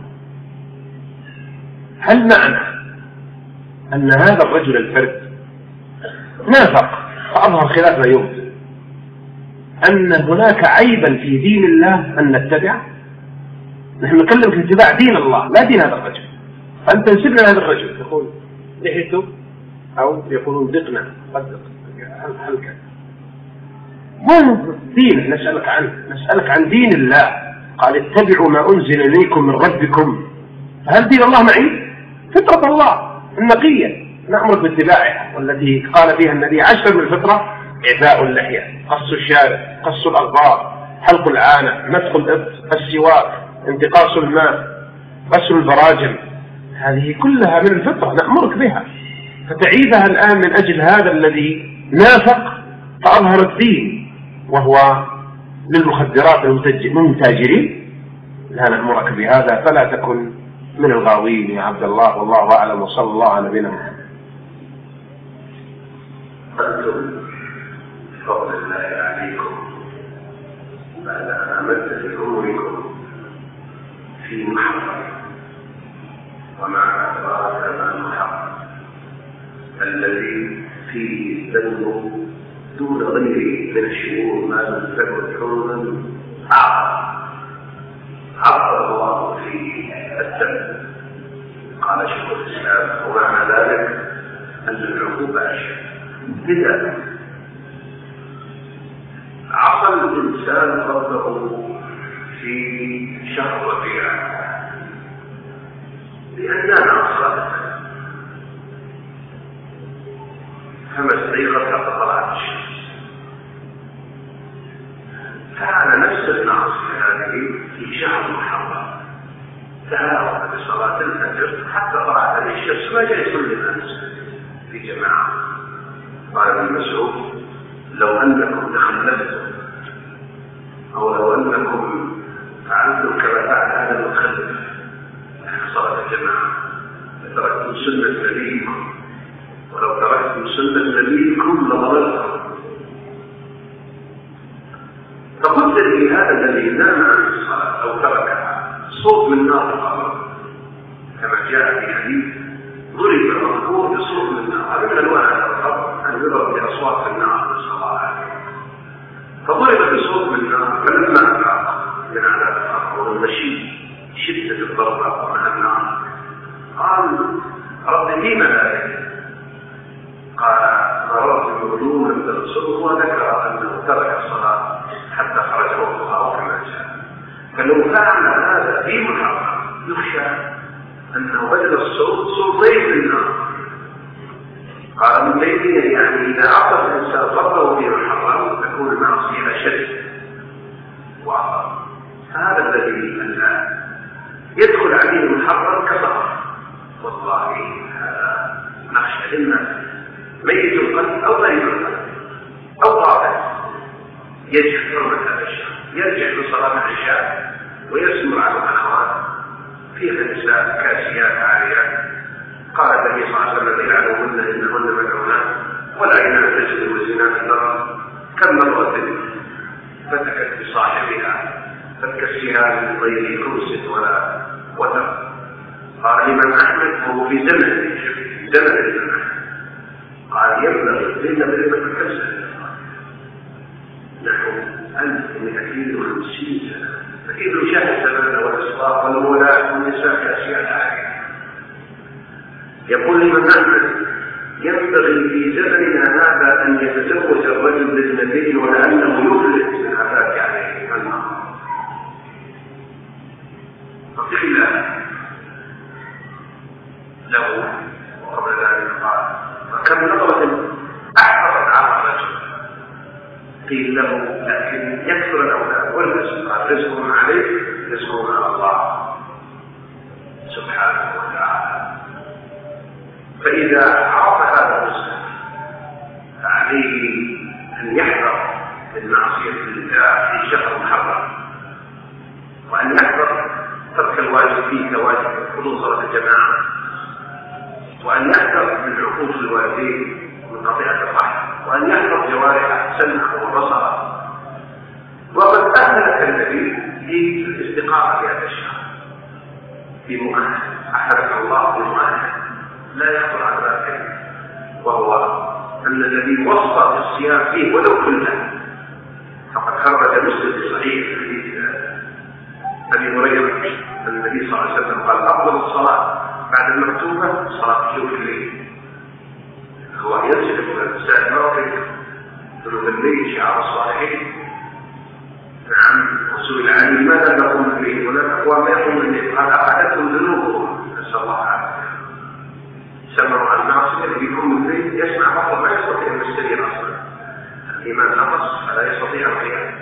Speaker 1: هل معنى أن هذا الرجل الفرد نافق فأظهر خلاف ما يبطل أن هناك عيبا في دين الله أن نتبعه؟ نحن نتكلم في اتباع دين الله لا دين هذا الرجل، فأنت تنسب لنا هذا الرجل تقول لحيته أو يقولون دقنا صدق هل كذا؟ ما دين نسألك عن دين الله. قال: اتبعوا ما أنزل إليكم من ربكم. هل دين الله معي؟ فطرة الله النقية نأمر باتباعها، والتي قال فيها النبي 10 من الفطرة: إعفاء اللحية، قص الشارب، قص الأظفار، حلق العانة، نفخ الإبط، السواك، انتقاص الماء، غسل البراجم. هذه كلها من الفطرة نأمرك بها، فتعيبها الآن من أجل هذا الذي نافق فأظهر الدين وهو للمخدرات المتاجرين. لا نأمرك بهذا، فلا تكن من الغاوين يا عبد الله، والله أعلم، وصلى الله على نبينا محمد.
Speaker 3: أنتم بفضل الله عليكم بعد أن عملت في أموركم في محرم، ومع أدراك ما المحرم الذي فيه الذنب دون غيره من الشرور ما لم تكن حرما عرض الله فيه الذنب. قال شيخ الإسلام: ومعنى ذلك أن العقوبة أشد. لذلك عصى الإنسان ربه في شهر ربيع لأننا أصلا فما استيقظ حتى طلعت الشمس، فعل نفس المعصية هذه في شهر محرم، تهاون بصلاة الفجر حتى طلعت الشمس، ما جاء يصلي الناس في جماعة. قال ابن مسعود: لو أنكم تخلفتم أو لو أنكم فعلتم كما فعل هذا المتخلف صلاة الجماعة لتركتم سنة نبيكم، ولو تركتم سنة نبيكم لضللتم. فقلت لي هذا الذي نام عن الصلاة أو تركها صوت من نار القبر، كما جاء في حديث: ضرب مقبور بصوت من نار. هذا من أنواع القبر أن يضرب بأصوات النار نسأل الله العافية. فضرب بصوت من نار، فلما أفاق من عذاب القبر والمشي شدة الضربة مع النار قال: رب لم ذلك؟ قال: مررت بوجوه لم تبصره، وذكر أنه ترك الصلاة حتى خرج وقتها أو كما جاء. فلو فعل هذا في محرم يخشى أنه بدل الصوت صوتين النار. قال ابن تيمية: يعني إذا عصى الإنسان ربه في محرم تكون المعصية أشد وأعظم. هذا الذي الآن يدخل عليه المحرم كفر، والله هذا نخشى إما ميت القلب أو غير القلب أو ضابط يجب حرمة هذا الشهر، يرجع في صلاة العشاء ويسمع على الأخوات فيها نساء كاسيات عاريات. قال النبي صلى الله عليه وسلم: يلعنهن إنهن ملعونات، والعينان تجري والزنا تضر. كم مرة فتكت بصاحبها فتكسيها من غير كرس ولا وتر. قال الإمام أحمد: هو في زمن الإمام أحمد، قال: يبلغ لنا بلغة كسر نحو 1250 سنة، فكيف يشاهد زماننا والإصلاح والولاء والنساء كاسيات عارية. يقول الإمام أحمد: ينبغي في زمننا هذا أن يتزوج الرجل بالنبي ولأنه يفلت من عذاب عليه النار. فقيل له وقبل ذلك قال: فكم نظرة أحفظت على الرجل. قيل له: لكن يكثر الأولاد والرزق. قال: رزقهم عليه، رزقهم على الله سبحانه وتعالى. فإذا عرف هذا الرزق فعليه أن يحذر من معصية الله في شهر محرم، وأن يحذر ترك الواجب فيه كواجب حضور صلاة الجماعة، وأن يحذر من عقوق الوالدين ومن قطيعة الرحم، وأن يحذر جوارحه سمعه وبصره. وقد أهل في الاستقامة في هذا الشهر في مؤهل أحدث الله بمؤهل لا يخطر على ذلك، وهو أن الذي وصى بالصيام فيه ولو كله. فقد خرج مسلم في صحيح حديث أبي هريرة أن النبي صلى الله عليه وسلم قال أفضل الصلاة بعد المكتوبة صلاة جوف الليل. هو ينسلك من الساعة المغرب ثلث الليل شعار الصالحين. نعم. رسول الله عليه ماذا نقوم به؟ هناك أقوام يقوم بالليل قال أخذتهم ذنوبهم نسأل الله العافية. سمعوا عن الناس الذي يكون الليل يسمع بعض ما يستطيع أن يستدير أصلا. الإيمان نقص فلا يستطيع القيام.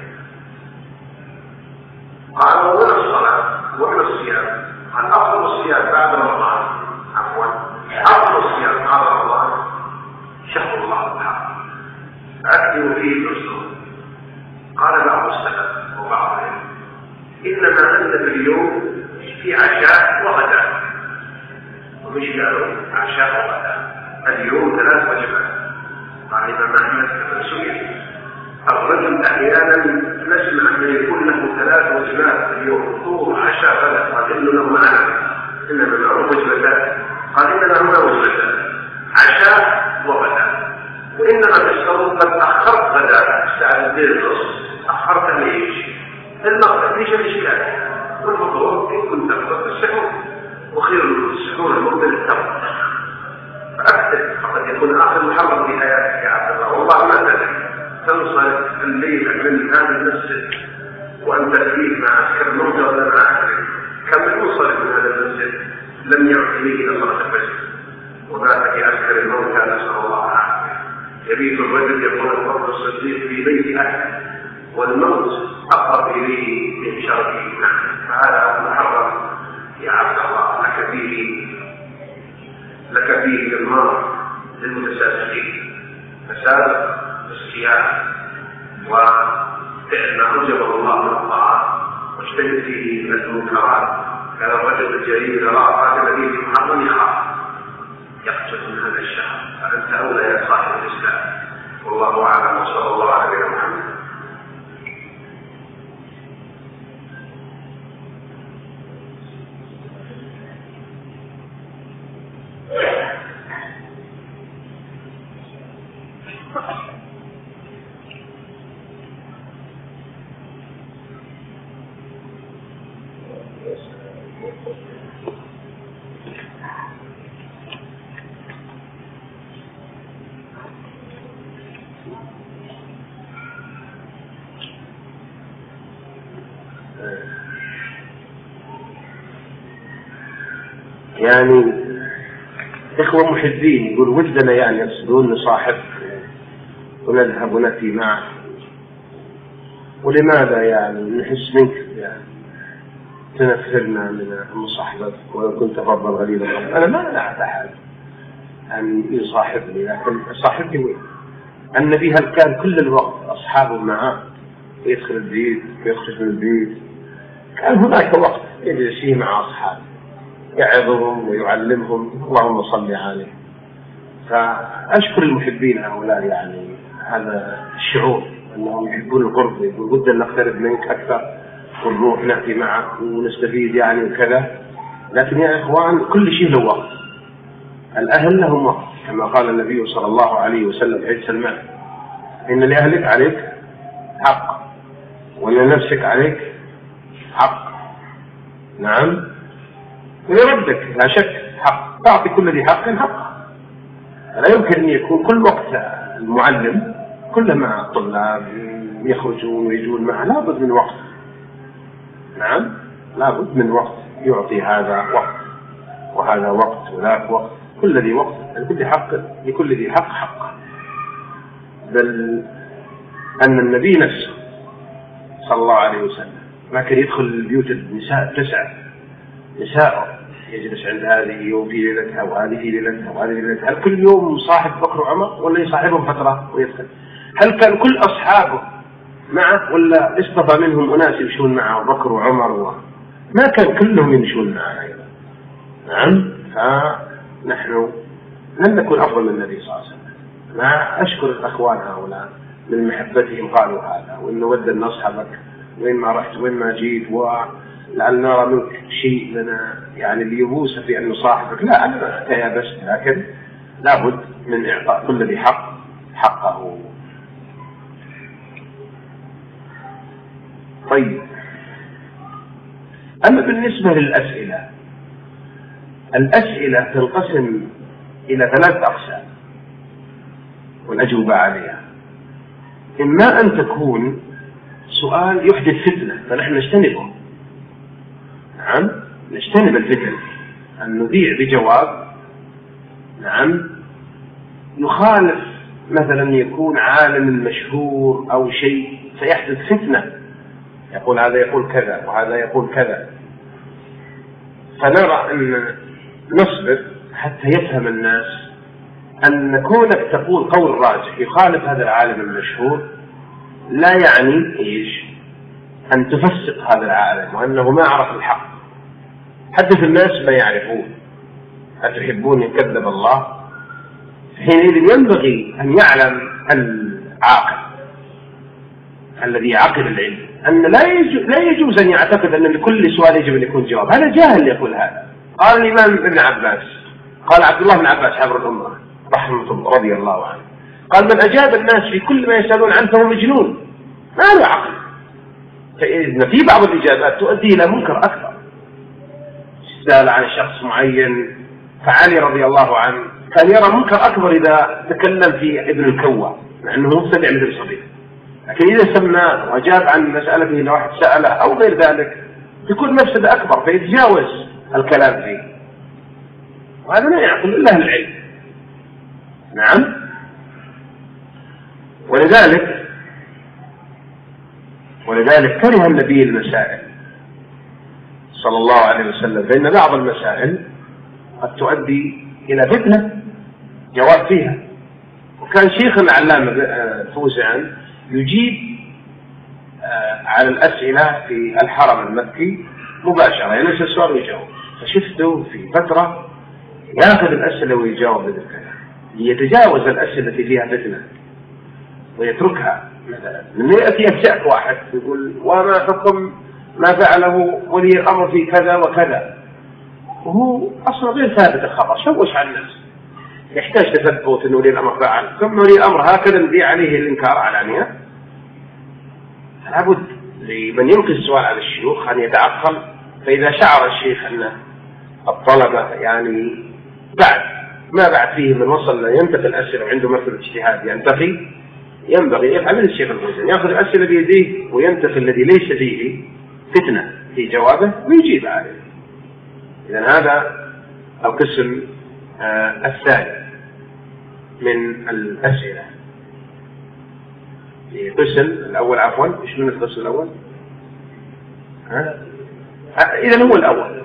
Speaker 3: قالوا ولا الصلاة ولا الصيام. قال أفضل الصيام بعد رمضان أفضل الصيام بعد رمضان شهر الله الحرام أكثر فيه الرسول. قال بعض السلف وبعض العلم إنما أنت في اليوم في عشاء وغداء، ومش قالوا عشاء وغداء اليوم 3 وجبات. قال الإمام أحمد سئل الرجل أحيانا نسمع أن يكون له 3 وجبات في اليوم فطور عشاء غداء. قال إنه له معنى إنما له وجبتان. قال إننا هنا وجبتان عشاء وغداء، وإنما تشترط قد أخرت غداء الساعة 2:30 أخرتها ليش؟ المغرب ليش الإشكال؟ والفطور إن كنت تفطر السحور وخير السحور المقبل التمر فأكثر. فقد يكون آخر محرم في حياتك يا عبد الله والله ما تدري تنصرف الليل من هذا المسجد وأنت فيه مع عسكر الموتى ولا مع عسكر. كم المنصرف من هذا المسجد لم يعد ليه إلى صلاة الفجر ومات في عسكر الموتى نسأل الله العافية. يبيت الرجل يقول الرب الصديق في بيت أهله والموت أقرب إليه من شرفه. فهذا محرم يا عبد الله لك فيه المرض للمتسابقين. فسابق الصيام وفعل ما أوجبه الله من الطاعات واجتنب فيه المنكرات. كان الرجل الجليل إذا رأى قاتل به في محرم يخاف يخشى من هذا الشهر. فأنت أولى يا صاحب الإسلام. والله أعلم وصلى الله على نبينا محمد.
Speaker 1: يعني إخوة محبين يقول ودنا يعني يقصدون نصاحب ونذهب ونأتي معه، ولماذا يعني نحس منك يعني تنفرنا من مصاحبتك ولو كنت فضل غليل الأمر. أنا ما منعت أحد أن يصاحبني، لكن صاحبني وين؟ النبي هل كان كل الوقت أصحابه معه يدخل البيت ويخرج من البيت؟ كان هناك وقت يجلس فيه مع أصحابه يعظهم ويعلمهم. اللهم صل عليه. فأشكر المحبين هؤلاء يعني هذا الشعور أنهم يحبون القرب، يقول ودنا نقترب منك أكثر ونروح نأتي معك ونستفيد يعني وكذا. لكن يا إخوان كل شيء له وقت. الأهل لهم وقت كما قال النبي صلى الله عليه وسلم في حديث سلمان إن لأهلك عليك حق ولنفسك عليك حق. نعم. ولربك لا شك حق. تعطي كل ذي حق حقه. لا يمكن أن يكون كل وقت المعلم كلما الطلاب يخرجون ويجون معه لابد من وقت. نعم لابد من وقت يعطي هذا وقت وهذا وقت وذاك وقت. كل ذي وقت لكل ذي حق حقه. بل أن النبي نفسه صلى الله عليه وسلم ما كان يدخل البيوت النساء 9 نساء يجلس عند هذه وفي ليلتها وهذه في ليلتها وهذه في ليلتها. هل كل يوم صاحب بكر وعمر ولا يصاحبهم فترة ويدخل؟ هل كان كل أصحابه معه ولا اصطفى منهم أناس يمشون معه بكر وعمر ما كان كلهم يمشون معه أيضا. نعم. فنحن لن نكون أفضل من النبي صلى الله عليه وسلم. ما أشكر الأخوان هؤلاء من محبتهم قالوا هذا وإنه ود أن نصحبك وين ما رحت وين ما جيت، ولعل نرى منك شيء لنا يعني ليبوس في أن نصاحبك. لا، أنا ما تيابست، لكن لابد من إعطاء كل ذي حق حقه. طيب، أما بالنسبة للأسئلة، الأسئلة تنقسم إلى 3 أقسام والأجوبة عليها. إما أن تكون سؤال يحدث فتنة فنحن نجتنبه، نعم نجتنب الفتن، أن نذيع بجواب نعم يخالف مثلا يكون عالم مشهور أو شيء فيحدث فتنة، يقول هذا يقول كذا وهذا يقول كذا، فنرى أن نصبر حتى يفهم الناس أن كونك تقول قول راجح يخالف هذا العالم المشهور لا يعني إيش أن تفسق هذا العالم وأنه ما عرف الحق. حدث الناس ما يعرفون. أتحبون يكذب الله؟ حينئذ ينبغي أن يعلم العاقل الذي يعقل العلم أن لا يجوز أن يعتقد أن لكل سؤال يجب أن يكون جواب. هذا جاهل يقول هذا. قال الإمام ابن عباس، قال عبد الله بن عباس حبر الأمة رحمه الله رضي الله عنه، قال من أجاب الناس في كل ما يسألون عنه فهو مجنون، ما له عقل. فإن في بعض الإجابات تؤدي إلى منكر أكبر. سأل عن شخص معين، فعلي رضي الله عنه كان يرى منكر أكبر إذا تكلم في ابن الكوى مع أنه مبتدع مثل صديق، لكن إذا سماه وأجاب عن مسألته إلى واحد سأله أو غير ذلك يكون مفسدة أكبر فيتجاوز الكلام فيه، وهذا لا يعقل إلا العلم. نعم. ولذلك كره النبي المسائل صلى الله عليه وسلم، فإن بعض المسائل قد تؤدي إلى فتنة جواب فيها. وكان شيخ العلامة فوزان يجيب على الأسئلة في الحرم المكي مباشرة، يعني يسأل سؤال ويجاوب، فشفته في فترة يأخذ الأسئلة ويجاوب بذلك ليتجاوز الأسئلة التي فيها فتنة ويتركها. مثلا من يأتي يفجأك واحد يقول وما حكم ما فعله ولي الأمر في كذا وكذا، وهو أصلا غير ثابت الخبر، شوش على الناس، يحتاج تثبت أن ولي الأمر فعل، ثم ولي الأمر هكذا نبيع عليه الإنكار علانية. لابد لمن يلقي السؤال على الشيوخ أن يتعقل، فإذا شعر الشيخ أن الطلبة يعني بعد فيه من وصل ينتقي الأسئلة وعنده مرتبة اجتهاد ينبغي يفعل الشيخ الفوزان، يأخذ الأسئلة بيديه وينتقي الذي ليس فيه فتنة في جوابه ويجيب عليه. إذن هذا القسم الثاني من الأسئلة. القسم الأول عفوا، إيش من القسم الأول؟ إذن هو الأول.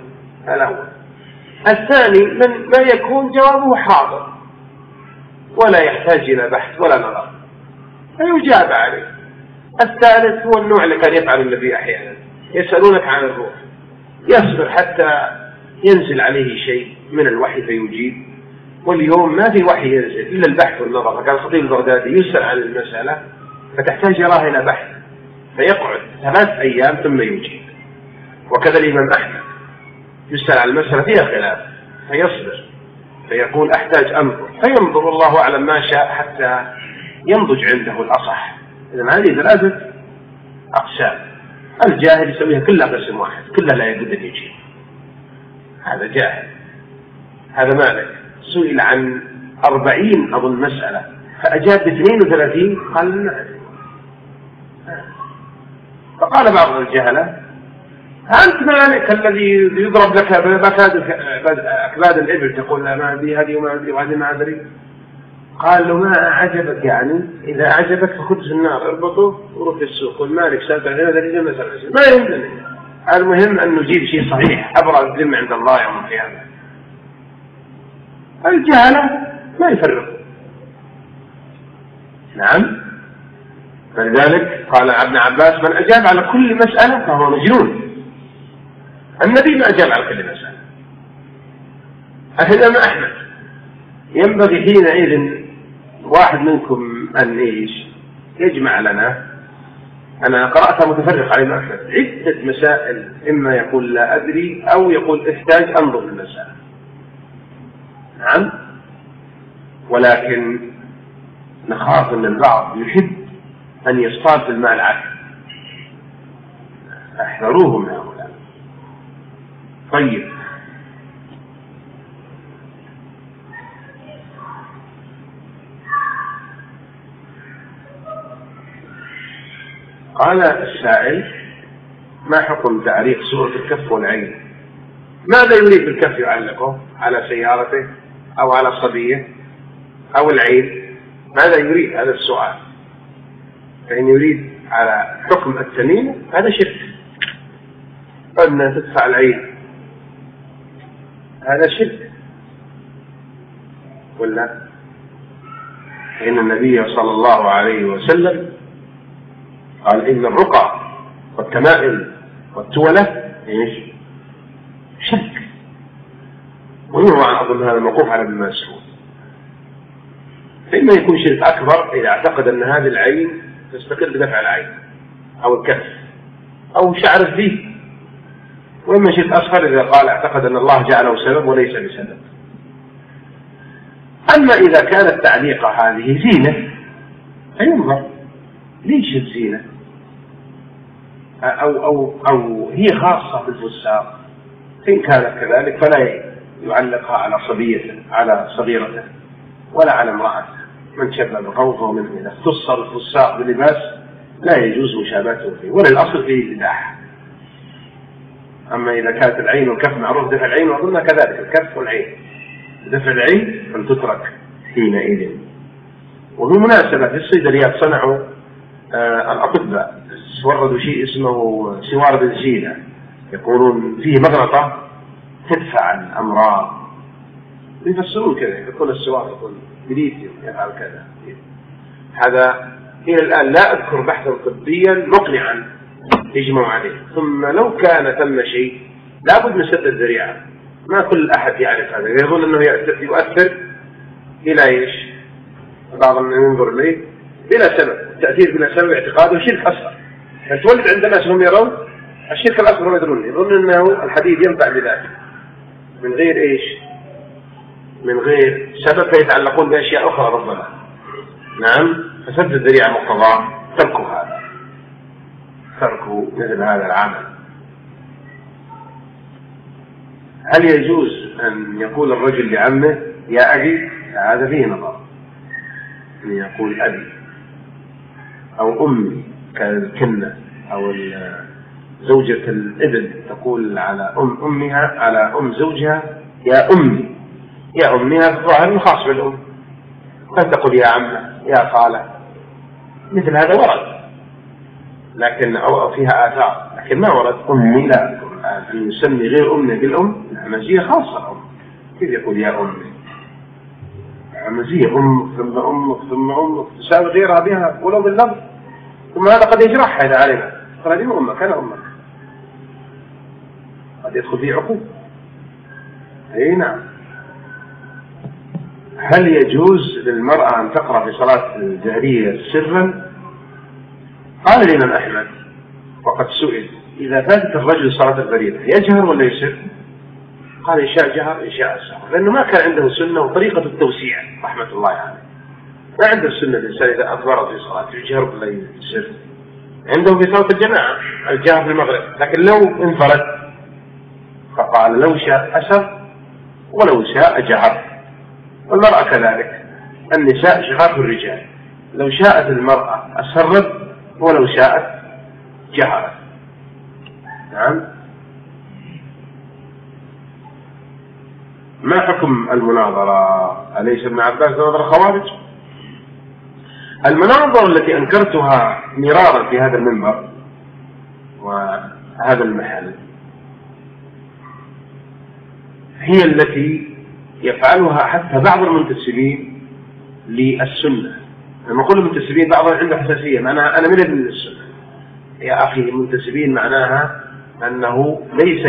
Speaker 1: الثاني من ما يكون جوابه حاضر ولا يحتاج إلى بحث ولا نظر فيجاب عليه. الثالث هو النوع اللي كان يفعل النبي أحيانا، يسألونك عن الروح، يصبر حتى ينزل عليه شيء من الوحي فيجيب، واليوم ما في وحي ينزل إلا البحث والنظر. فكان الخطيب البغدادي يسأل عن المسألة فتحتاج يراه إلى بحث فيقعد 3 أيام ثم يجيب. وكذا الإمام أحمد يسأل عن المسألة فيها خلاف فيصبر فيقول أحتاج أنظر، فينظر الله أعلم ما شاء حتى ينضج عنده الأصح. إذن هذه 3 أقسام. الجاهل يسويها كلها قسم واحد، كلها لا يجوز أن يجيب، هذا جاهل. هذا مالك سئل عن 40 أظن مسألة فأجاب ب32 قال نعم. فقال بعض الجهلة أنت مالك الذي يضرب لك أكباد الإبل تقول لا ما أدري هذه وما أدري وهذه ما أدري؟ قال له ما أعجبك، يعني إذا أعجبك فخذ في النار اربطه وروح في السوق. قل مالك سألت عن هذا الرجل مثلا ما يهمني، المهم أن نجيب شيء صحيح أبرأ الذمة عند الله يوم القيامة. الجهلة ما يفرقوا. نعم. فلذلك قال ابن عباس من أجاب على كل مسألة فهو مجنون. النبي ما أجاب على كل مسألة. الإمام أحمد ينبغي حينئذ واحد منكم أن يجمع لنا أنا قرأتها متفرق على الإمام أحمد عدة مسائل، إما يقول لا أدري أو يقول احتاج أنظر في المسألة. نعم، ولكن نخاف أن البعض يحب أن يصطاد في الماء العذب، احذروهم هؤلاء. طيب، قال السائل: ما حكم تعليق سورة الكف والعين؟ ماذا يريد بالكف؟ يعلقه على سيارته أو على صبيه أو العين؟ ماذا يريد؟ هذا السؤال. فإن يريد على حكم التميم هذا شرك، أن تدفع العين هذا شرك، ولا؟ فإن النبي صلى الله عليه وسلم قال: إن الرقى والتمائم والتولة شرك. ويروى عن أظن هذا الموقوف على ابن مسعود. فإما يكون شرك أكبر إذا اعتقد أن هذه العين تستقل بدفع العين أو الكف أو شعر فيه، وإما شرك أصغر إذا قال اعتقد أن الله جعله سبب وليس بسبب. أما إذا كانت تعليق هذه زينة فينظر ليش الزينة، أو هي خاصة بالفساق، إن كانت كذلك فلا يعلقها على صبيته على صغيرته ولا على امرأته. من شبه بقوفه منه إذا اختص الفساق بلباس لا يجوز مشابهته فيه، ولا الأصل فيه الإباحة. أما إذا كانت العين والكف معروف دفع العين، وقلنا كذلك الكف والعين، دفع العين فلتترك حينئذ. وبالمناسبة في الصيدليات صنعوا الأطباء وردوا شيء اسمه سوار بنزينة، يقولون فيه مغنطة تدفع الأمراض، يفسرون كذا، يقول السوار يقول بليثيوم يفعل كذا. هذا إلى الآن لا أذكر بحثا طبيا مقنعا يجمع عليه. ثم لو كان ثم شيء لابد من سد الذريعة، ما كل أحد يعرف هذا، يظن أنه يؤثر إلى إيش؟ بعض من ينظر إليه بلا سبب، التأثير بلا سبب اعتقاده شرك أصغر. فتولد عند الناس هم يرون الشرك الأصغر ويدرون، يظن أنه الحديد ينفع بذلك من غير إيش؟ من غير سبب، فيتعلقون بأشياء أخرى ربما. نعم، فسد الذريعة مقتضاه تركوا مثل هذا العمل. هل يجوز أن يقول الرجل لعمه يا أبي؟ هذا فيه نظر، أن يقول أبي أو أمي كالكنة، أو زوجة الابن تقول على أمها على زوجها يا أمي. يا أمي هذا ظاهر خاص بالأم، قد تقول يا عمه يا خالة، مثل هذا ورد، لكن أو فيها آثار، لكن ما ورد أمي. لا، أن يسمي غير أمي بالأم مزية خاصة. أم كيف يقول يا أمي؟ مزية أمك ثم أمك ثم أمك تساوي غيرها بها ولو باللفظ، ثم هذا قد يجرحها إذا علمها، قال هذه أمك أنا أمك، قد يدخل فيه عقوق. أي نعم. هل يجوز للمرأة أن تقرأ في صلاة الجهرية سرا؟ قال الإمام أحمد وقد سئل إذا فاتت الرجل صلاة الفريضة يجهر ولا يسر؟ قال إن شاء جهر إن شاء سر، لأنه ما كان عنده سنة وطريقة التوسيع رحمة الله عليه. ما عنده السنة الإنسان إذا أكبر في صلاة يجهر ولا يسر، عنده في صلاة الجماعة الجهر في المغرب، لكن لو انفرد فقال لو شاء أسر ولو شاء جهر. والمرأة كذلك، النساء شقاق الرجال، لو شاءت المرأة أسرت ولو شاءت جهرت. نعم. ما حكم المناظرة؟ أليس ابن عباس ناظر الخوارج؟ المناظرة التي أنكرتها مرارا في هذا المنبر وهذا المحل هي التي يفعلها حتى بعض المنتسبين للسنة. لما أقول المنتسبين بعضهم عنده حساسية، معناها أنا من ابن السنة. يا أخي، المنتسبين معناها أنه ليس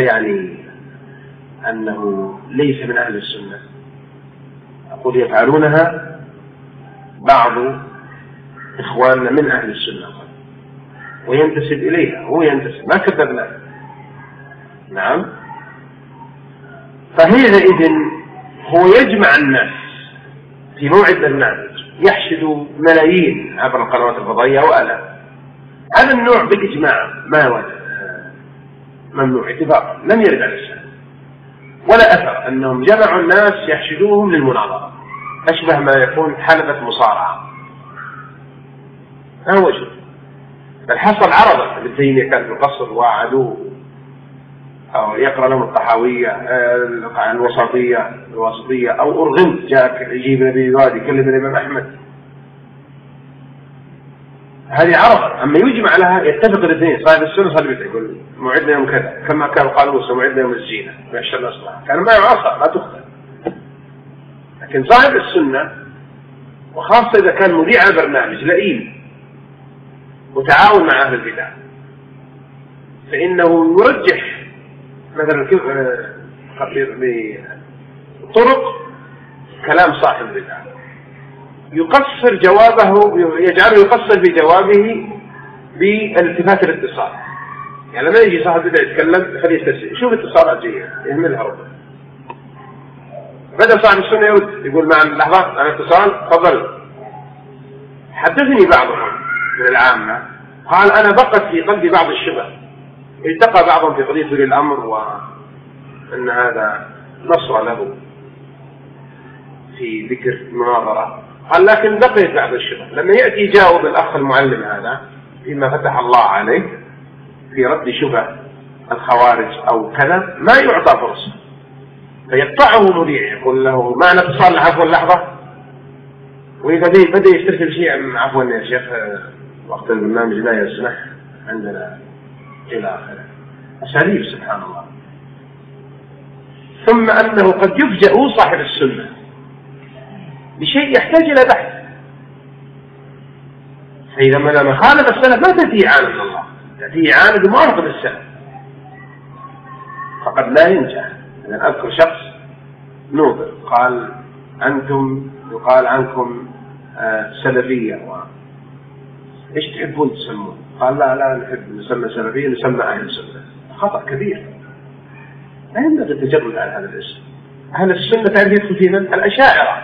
Speaker 1: أنه ليس من أهل السنة. أقول يفعلونها بعض إخواننا من أهل السنة، وينتسب إليها، هو ينتسب ما كذبنا. نعم. فهي إذن هو يجمع الناس في موعد برنامج يحشد ملايين عبر القنوات الفضائية وآلاف. هذا النوع بالإجماع ما هو ممنوع اتفاقا، لم يرد على السنة ولا أثر أنهم جمعوا الناس يحشدوهم للمناظرة، أشبه ما يكون حلبة مصارعة. هو شيء بل حصل عرضة ابن تيمية كان في القصر وعدوه أو يقرأ لهم الطحاوية الوسطية أو أرغمت جاء يجيب نبي وادي يكلم الإمام أحمد، هذه عرضة. أما يجمع لها يتفق الاثنين، صاحب السنة صاحب يقول موعدنا يوم كذا كما كان قالوا موعدنا يوم الزينة ويحشر الأصلاح، كان ما يعصر لا تختل. لكن صاحب السنة وخاصة إذا كان مذيع البرنامج لئيم وتعاون مع أهل البدع فإنه يرجح مثلا بطرق كلام صاحب البدع، يقصر جوابه، يجعله يقصر في جوابه بالتفات الاتصال. يعني لما يجي صاحب البدع يتكلم خليه يستسلم، شوف اتصالات جيدة يهملها ربما. بدأ صاحب السنة يرد يقول مع لحظة عن اتصال تفضل. حدثني بعضهم من العامة قال أنا بقت في قلبي بعض الشبه، التقى بعضهم في قضية ولي الأمر وأن هذا نصر له في ذكر المناظرة، قال لكن بقيت بعض الشبه. لما يأتي يجاوب الأخ المعلم هذا فيما فتح الله عليه في رد شبه الخوارج أو كذا ما يعطى فرصة، فيقطعه مذيع يقول له معنى اتصال عفوا لحظة، وإذا بدأ يسترسل شيء عفوا يا شيخ وقت البرنامج لا يسمح عندنا إلى آخره. أساليب سبحان الله. ثم أنه قد يفجأ صاحب السنة بشيء يحتاج إلى بحث، فإذا ما خالف السلف ما تأتي إعانة من الله، تأتي إعانة بمعارضة السلف، فقد لا ينجح. أنا أذكر شخص نوبل قال أنتم يقال عنكم سلفية إيش تحبون تسمون؟ قال لا نحب نسمى سلفية، نسمى أهل السنة. خطأ كبير، لا ينبغي التجرد على هذا الاسم. أهل السنة تعرف يدخل في من؟ الأشاعرة.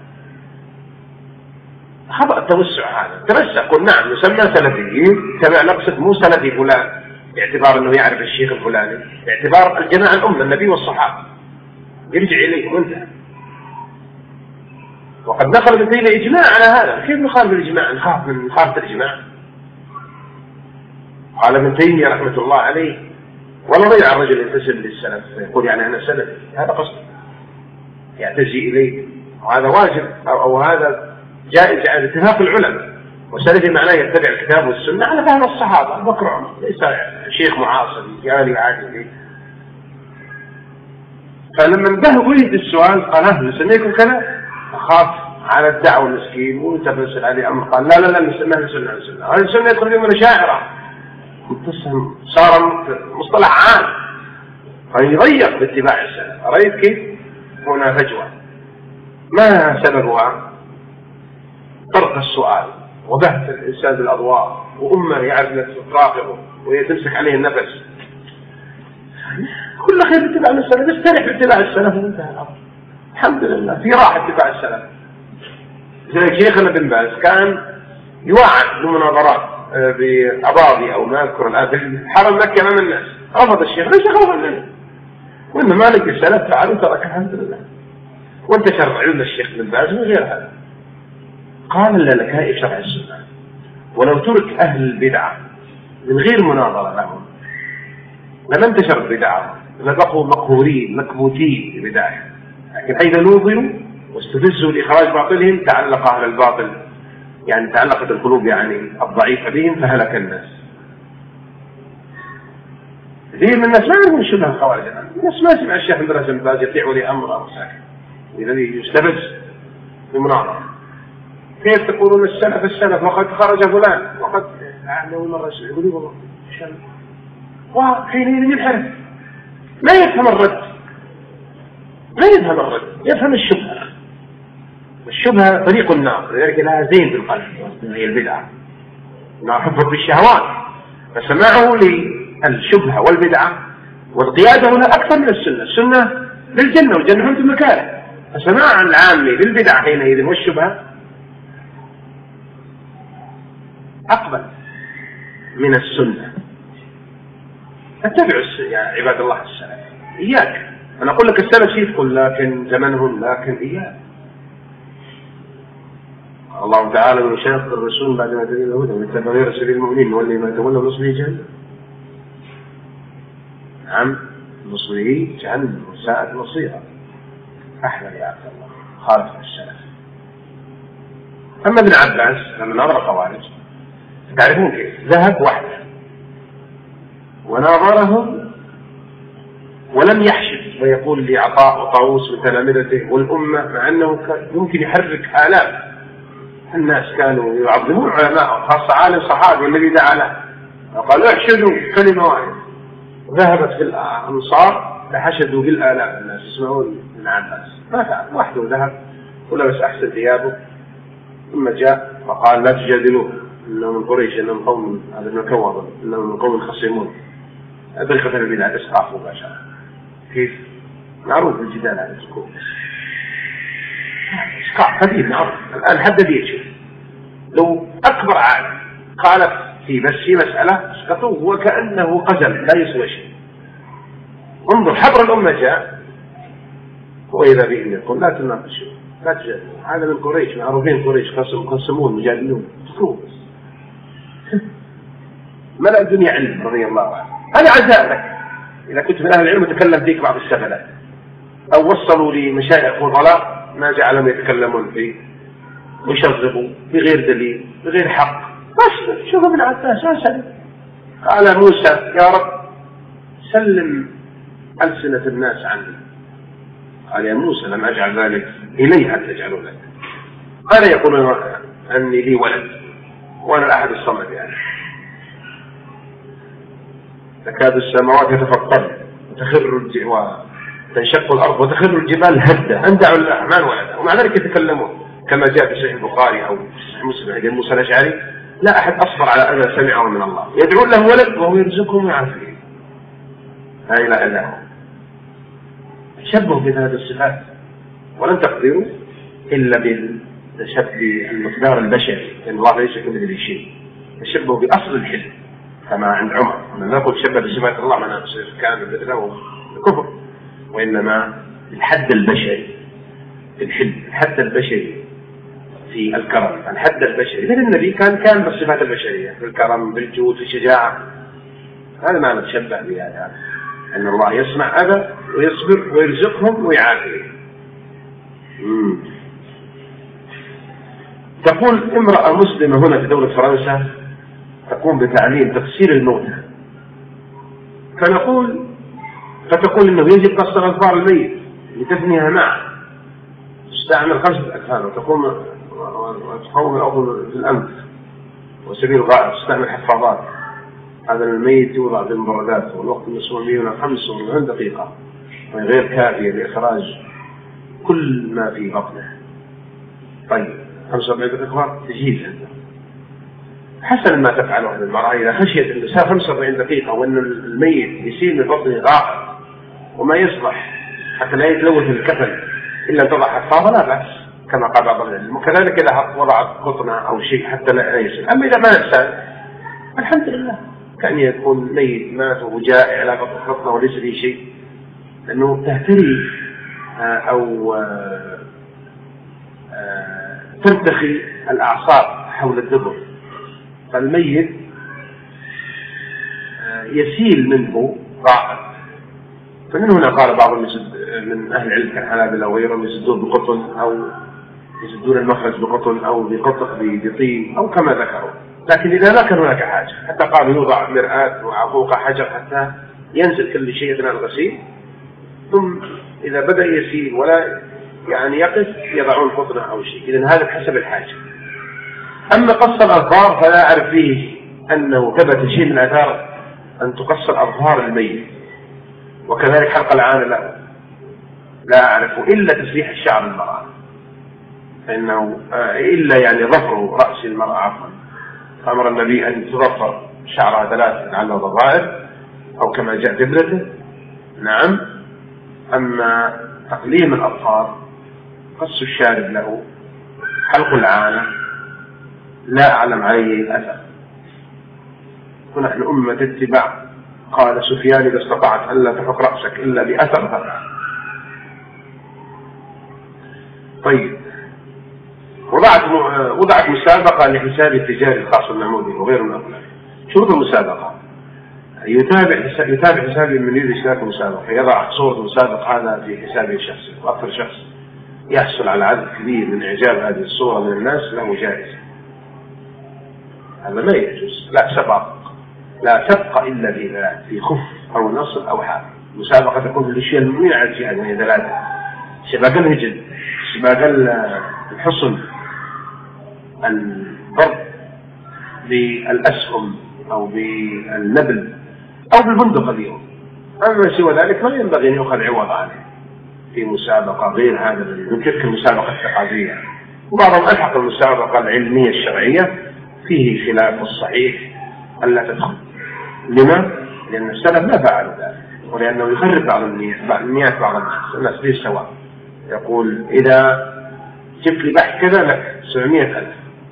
Speaker 1: خطأ التوسع هذا، تمسك قل نعم نسمى سلفيين كما نقصد مو سلفي فلان باعتبار أنه يعرف الشيخ الفلاني، باعتبار الجماعة الأمة النبي والصحابة يرجع إليهم انتهى. وقد نقل ابن تيمية إجماع على هذا، كيف نخالف الإجماع؟ نخاف من مخالفة الإجماع؟ قال ابن تيمية رحمة الله عليه ولا ضيع الرجل ينتسب للسلف يقول يعني أنا سلفي، هذا قصد يعتزي إليه، وهذا واجب أو هذا جائز على اتفاق العلماء. وسلفي معناه يتبع الكتاب والسنة على فهم الصحابة أبو بكر وعمر، ليس شيخ معاصر جالي عادي. فلما انتهى ويد السؤال قال أهل نسميكم كذا، أخاف على الدعوة المسكين وتفسر عليه أمر، قال لا نسميه سنة هذا السنة يدخل فيه من الشاعرة، صار مصطلح عام فيضيق باتباع السنة. رأيت كيف هنا فجوة ما سببها؟ طرق السؤال وبحث الإنسان بالأضواء وأمة يعرف نفسه تراقبه ويتمسك عليه النفس. كل خير اتباع السلف، استرح باتباع السلف وانتهى الأمر. الحمد لله في راحة اتباع السلف. زي شيخنا بن باز كان يوعد بمناظرات بأباضي أو ما أذكر الآن في حرم مكة أمام الناس، رفض الشيخ ليس خوفا منه، وإنما مالك السلف فعل وترك الحمد لله، وانتشر عيون الشيخ بن باز من غير هذا. قال لا لك شرع السنة، ولو ترك أهل البدعة من غير مناظرة لهم لم انتشر البدعة، لبقوا مقهورين مكبوتين ببدعهم. لكن حيث نوظروا واستفزوا لإخراج باطلهم تعلق أهل الباطل، يعني تعلقت القلوب يعني الضعيفة بهم فهلك الناس. كثير من الناس ما يعرفون شبه الخوارج، الناس ما سمع الشيخ بن باز بن باز يطيع ولي أمر أو ساكت الذي يستفز بمناظرة. كيف تقولون السلف وقد خرج فلان وقد أول مرة يقولون والله وحينئذ ينحرف، لا يفهم الرد، يفهم الشبهة، والشبهة طريق النار، لذلك لها زين بالقلب هي البدعة، نار حفظ بالشهوات فسماعه للشبهة والبدعة والقيادة هنا أكثر من السنة. السنة للجنة والجنة هم في مكانه، فسماع العامي للبدعة حينئذ والشبهة أقبل من السنة. اتبعوا يا عباد الله السلف، إياك أنا أقول لك السلف شيء تقول لكن زمنهم، لكن إياك. الله تعالى من شاق الرسول بعد ما تبين الهدى ويتبع غير سبيل المؤمنين واللي ما تولى نصره جهنم. نعم نصره جهنم وساءت مصيرا. أحمد يا عبد الله خالف السلف. أما ابن عباس لما نظر الخوارج تعرفون كيف ذهب وحده وناظرهم ولم يحشد ويقول لعطاء وطاووس من تلامذته والأمة، مع أنه يمكن يحرك آلاف الناس كانوا يعظمون علماء خاصة عالم صحابي والنبي دعا له وقالوا احشدوا كلمة واحدة. ذهبت في الأنصار لحشدوا بالآلاف الناس يسمعون ابن عباس، ما فعل وحده ذهب ولبس أحسن ثيابه، ثم جاء فقال لا تجادلوه إنه من قريش إنهم قوم هذا المكوض إنهم من قوم خصيمون. طريقة البدعة إسقاط مباشرة. كيف؟ معروف الجدال على السكوت إسقاط قديم معروف الآن حد بيشوف. لو أكبر عالم قال في مسألة اسقطوه وكأنه قزم لا يسوى شيء. انظر حبر الأمة جاء وإذا بهم يقول لا تناقشوا لا تجادلوا، هذا من قريش معروفين قريش قسمون مجادلون تكروه. ملأ الدنيا علم رضي الله عنه. هذا عزاء لك إذا كنت من أهل العلم وتكلم فيك بعض السفلات أو وصلوا لمشايخ فضلاء ما جعلهم يتكلمون فيه ويشغبوا بغير دليل بغير حق. بس شوف ابن عباس أسأل قال موسى يا رب سلم ألسنة الناس عني. قال يا موسى لم أجعل ذلك إلي حتى تجعلوا لك. قال يقولون أني لي ولد وأنا الأحد الصمد يعني تكاد السماوات يتفطرن وتنشق الأرض وتخر الجبال هدا أن دعوا الرحمن ولدا، ومع ذلك يتكلمون كما جاء في صحيح البخاري أو صحيح مسلم عند موسى الأشعري لا أحد أصبر على أذى سمعه من الله يدعون له ولد وهو يرزقهم ويعافيه. لا إله إلا هو. شبهوا بهذه الصفات ولن تقدروا إلا بالتشبه المقدار البشري لأن الله ليس كمثله شيء. تشبهوا بأصل الحلم كما عند عمر أنا لا أقول شبه بصفات الله معناه كان مثله الكفر، وإنما الحد البشري في الحلم الحد البشري في الكرم الحد البشري. لأن النبي كان بالصفات البشرية في الكرم بالجود في الشجاعة. هذا ما نتشبه بهذا أن الله يسمع أذى ويصبر ويرزقهم ويعافيهم. تقول امرأة مسلمة هنا في دولة فرنسا تقوم بتعليم تفسير الموتى فتقول إنه يجب قص أظفار الميت لتبنيها معه تستعمل 5 أكفان وتقوم الأرض في الأنف وسبيل غائب تستعمل حفاظات. هذا الميت يوضع في المبردات والوقت المسؤول منه 45 دقيقة غير كافية لإخراج كل ما في بطنه. طيب 45 دقيقة تجهيز حسن ما تفعله المرأة إذا خشيت أن تسافر 45 دقيقة وأن الميت يسيل من بطنه غائب وما يصلح حتى لا يتلوث الكفن إلا أن تضع حفاظة لا بأس كما قال بعض العلماء. وكذلك إذا وضعت قطنة أو شيء حتى لا يصل. أما إذا ما نسال الحمد لله كأن يكون ميت مات وجائع على بطنه وليس به شيء لأنه تهتري أو ترتخي الأعصاب حول الدبر فالميت يسيل منه غائب. فمن هنا قال بعض من أهل العلم كالحنابلة وغيرهم يسدون بقطن أو يسدون المخرج بقطن أو بطين أو كما ذكروا. لكن إذا لا كان هناك حاجة حتى قالوا يوضع مرآة وفوق حجر حتى ينزل كل شيء أثناء الغسيل ثم إذا بدأ يسيل ولا يعني يقف يضعون قطنة أو شيء. إذن هذا بحسب الحاجة. أما قص الأظفار فلا أعرف فيه أنه ثبت شيء من الآثار أن تقص الأظفار الميت وكذلك حلق العانة لا أعرف إلا تسريح الشعر المرأة فإنه إلا يعني ظفر رأس المرأة عفوا فأمر النبي أن تظفر شعرها 3 لعله ضرائب أو كما جاء في ابنته. نعم. أما تقليم الأظفار، قص الشارب له، حلق العانة، لا أعلم عليه أثر. ونحن أمة اتباع. قال سفيان: إذا استطعت ألا تحك رأسك إلا بأثر فافعل. طيب، وضعت مسابقة لحساب التجاري الخاص بالمعمودي وغيره من أخلاق. شروط المسابقة: يتابع حسابي من يريد اشتراك المسابقة، يضع صورة المسابق هذا في حسابه الشخصي، وأكثر شخص يحصل على عدد كبير من إعجاب هذه الصورة من الناس له جائزة. هذا لا يجوز. لا سبق إلا بذات، في خف أو نصر أو حال. المسابقة تكون في الأشياء المبنية على الجهاد، وهي 3: سباق الهجل، سباق الحصن، الضرب بالأسهم أو بالنبل أو بالبندق اليوم. أما سوى ذلك ما ينبغي أن يؤخذ عوض عنه في مسابقة غير هذا من تلك المسابقة الثقافية. وبعضهم ألحق المسابقة العلمية الشرعية، فيه خلاف الصحيح ألا تدخل. لما؟ لأن السلف ما فعلوا ذلك، ولأنه يخرب بعض النيات بعض الناس ليس سواء. يقول: إذا جبت لي بحث كذا لك 700,000.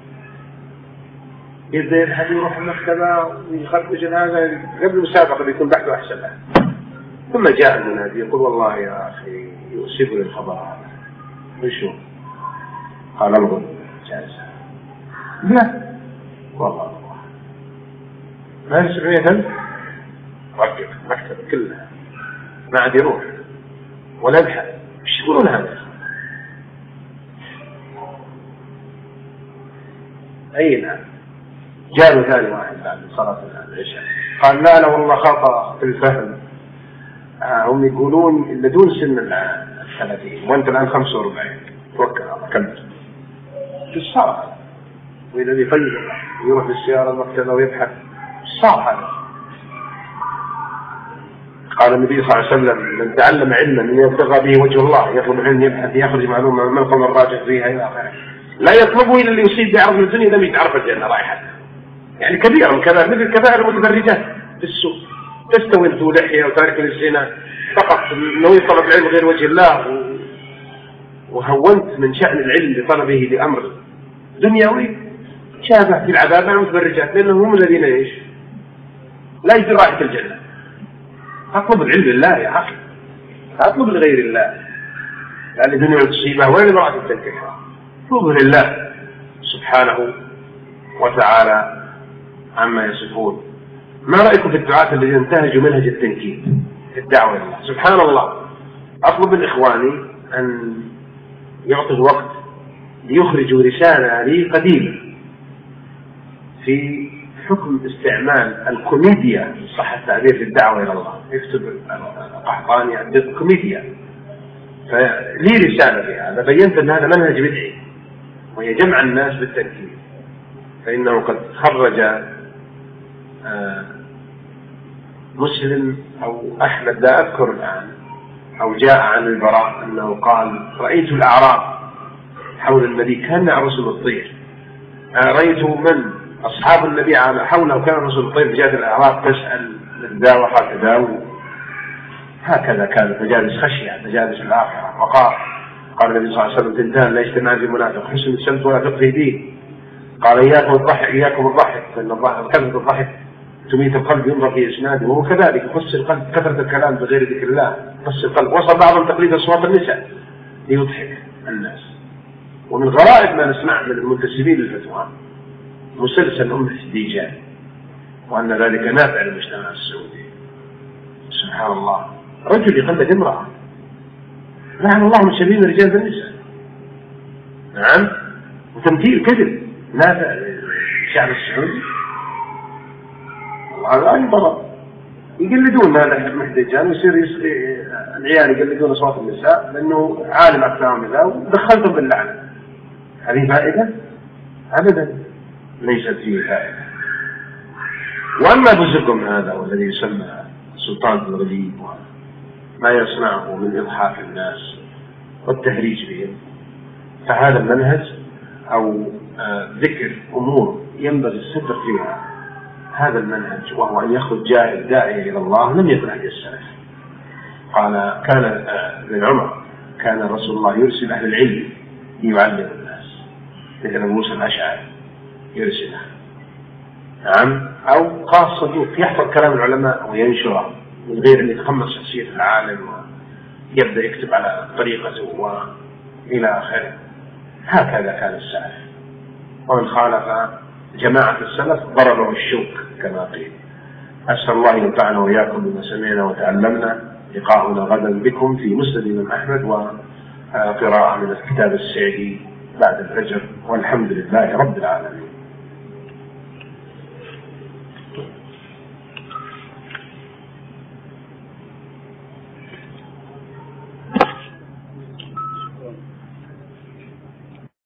Speaker 1: إذا الحد يروح المكتبة ويخرج هذا قبل المسابقة بيكون بحثه أحسن له. ثم جاء المنادي يقول: والله يا أخي يؤسفني الخبر هذا. وشو؟ قال: أمر جائزة. لا والله ما هي 700,000. رجل المكتبة كلها ما عاد يروح ولا يبحث. ايش يقولون هذا؟ أي نعم. جاء ثاني واحد بعد صلاة العشاء قال: لا والله خطأ في الفهم. هم يقولون إلا دون سن 30 وأنت الآن 45. توكل الله كمل في الصلاة. وإذا يفيد يروح بالسيارة المكتبة ويبحث صار هذا. قال النبي صلى الله عليه وسلم: من تعلم علما من يبتغى به وجه الله، يطلب علم يبحث يخرج معلومة من القول الراجح فيها إلى آخره، لا يطلبه إلا اللي يصيب بعرض الدنيا لم يتعرف الجنة رايحة. يعني كبيرة من كبائر، مثل كبائر المتبرجات في السوق، تستوي ذو لحية وتارك للزنا فقط انه يطلب العلم غير وجه الله، وهونت من شأن العلم بطلبه لأمر دنيوي. شابه في العذاب مع المتبرجات، لأنهم هم الذين ايش؟ لا يجد رائحة الجنة. اطلب العلم لله يا أخي، اطلب لغير الله، لأن الدنيا تصيبها وين امرأة تنكحها. اطلبه لله سبحانه وتعالى عما يصفون. ما رأيكم في الدعاة الذين انتهجوا منهج التنكيل في الدعوة إلى الله؟ سبحان الله. أطلب من إخواني أن يعطوا وقت ليخرجوا رسالة لي قديمة في حكم استعمال الكوميديا صح التعبير في الدعوة إلى الله. يكتب قحطاني عن الكوميديا، فلي رسالة في هذا بينت أن هذا منهج بدعي، وهي جمع الناس بالتنكيل. فإنه قد خرج مسلم أو أحمد لا أذكر الآن، أو جاء عن البراء أنه قال: رأيت الأعراب حول النبي كان رسول الطير. رأيت من أصحاب النبي حوله كان رسول الطير، جاءت الأعراب تسأل ذا وهكذا، هكذا كانت مجالس خشية، مجالس الآخرة. قال النبي صلى الله عليه وسلم: تنتهي لا يجتمع في منافق حسن السمت ولا فقه دين. قال: إياكم الضحك فإن كثرة الضحك تميت القلب ينظر في إسناده. وهو كذلك يقص القلب، كثرة الكلام بغير ذكر الله يقص القلب. وصل بعضهم تقليد أصوات النساء ليضحك الناس. ومن غرائب ما نسمع من المنتسبين للفتوى مسلسل أم الديجان، وأن ذلك نافع للمجتمع السعودي. سبحان الله. رجل يقلد امرأة، لعن الله من شبيه الرجال بالنساء. نعم. وتمثيل كذب نافع للشعب السعودي. هذا أيضا يقلدون هذا محدجان، ويصير العيال يقلدون أصوات النساء لأنه عالم أكثر من ذا، ودخلتهم باللعنة. هذه فائدة؟ أبدا ليست فيه فائدة. وأما بزركم هذا والذي يسمى سلطان الغليب وما يصنعه من إضحاك الناس والتهريج بهم، فهذا المنهج أو ذكر أمور ينبغي الستر فيها هذا المنهج، وهو أن يخرج جاهل داعية إلى الله، لم يكن هدي السلف. قال كان ابن عمر كان رسول الله يرسل أهل العلم يعلم الناس، مثل موسى الأشعري يرسله، نعم، أو قاص صدوق يحفظ كلام العلماء وينشره من غير أن يتقمص شخصية العالم ويبدأ يكتب على طريقته وإلى آخره. هكذا كان السلف، ومن خالف جماعة السلف ضربه الشوك كما قيل. أسأل الله أن ينفعنا وإياكم بما سمعنا وتعلمنا. لقاؤنا غدا بكم في مسند الإمام أحمد وقراءة من الكتاب السعدي بعد الفجر، والحمد لله رب العالمين.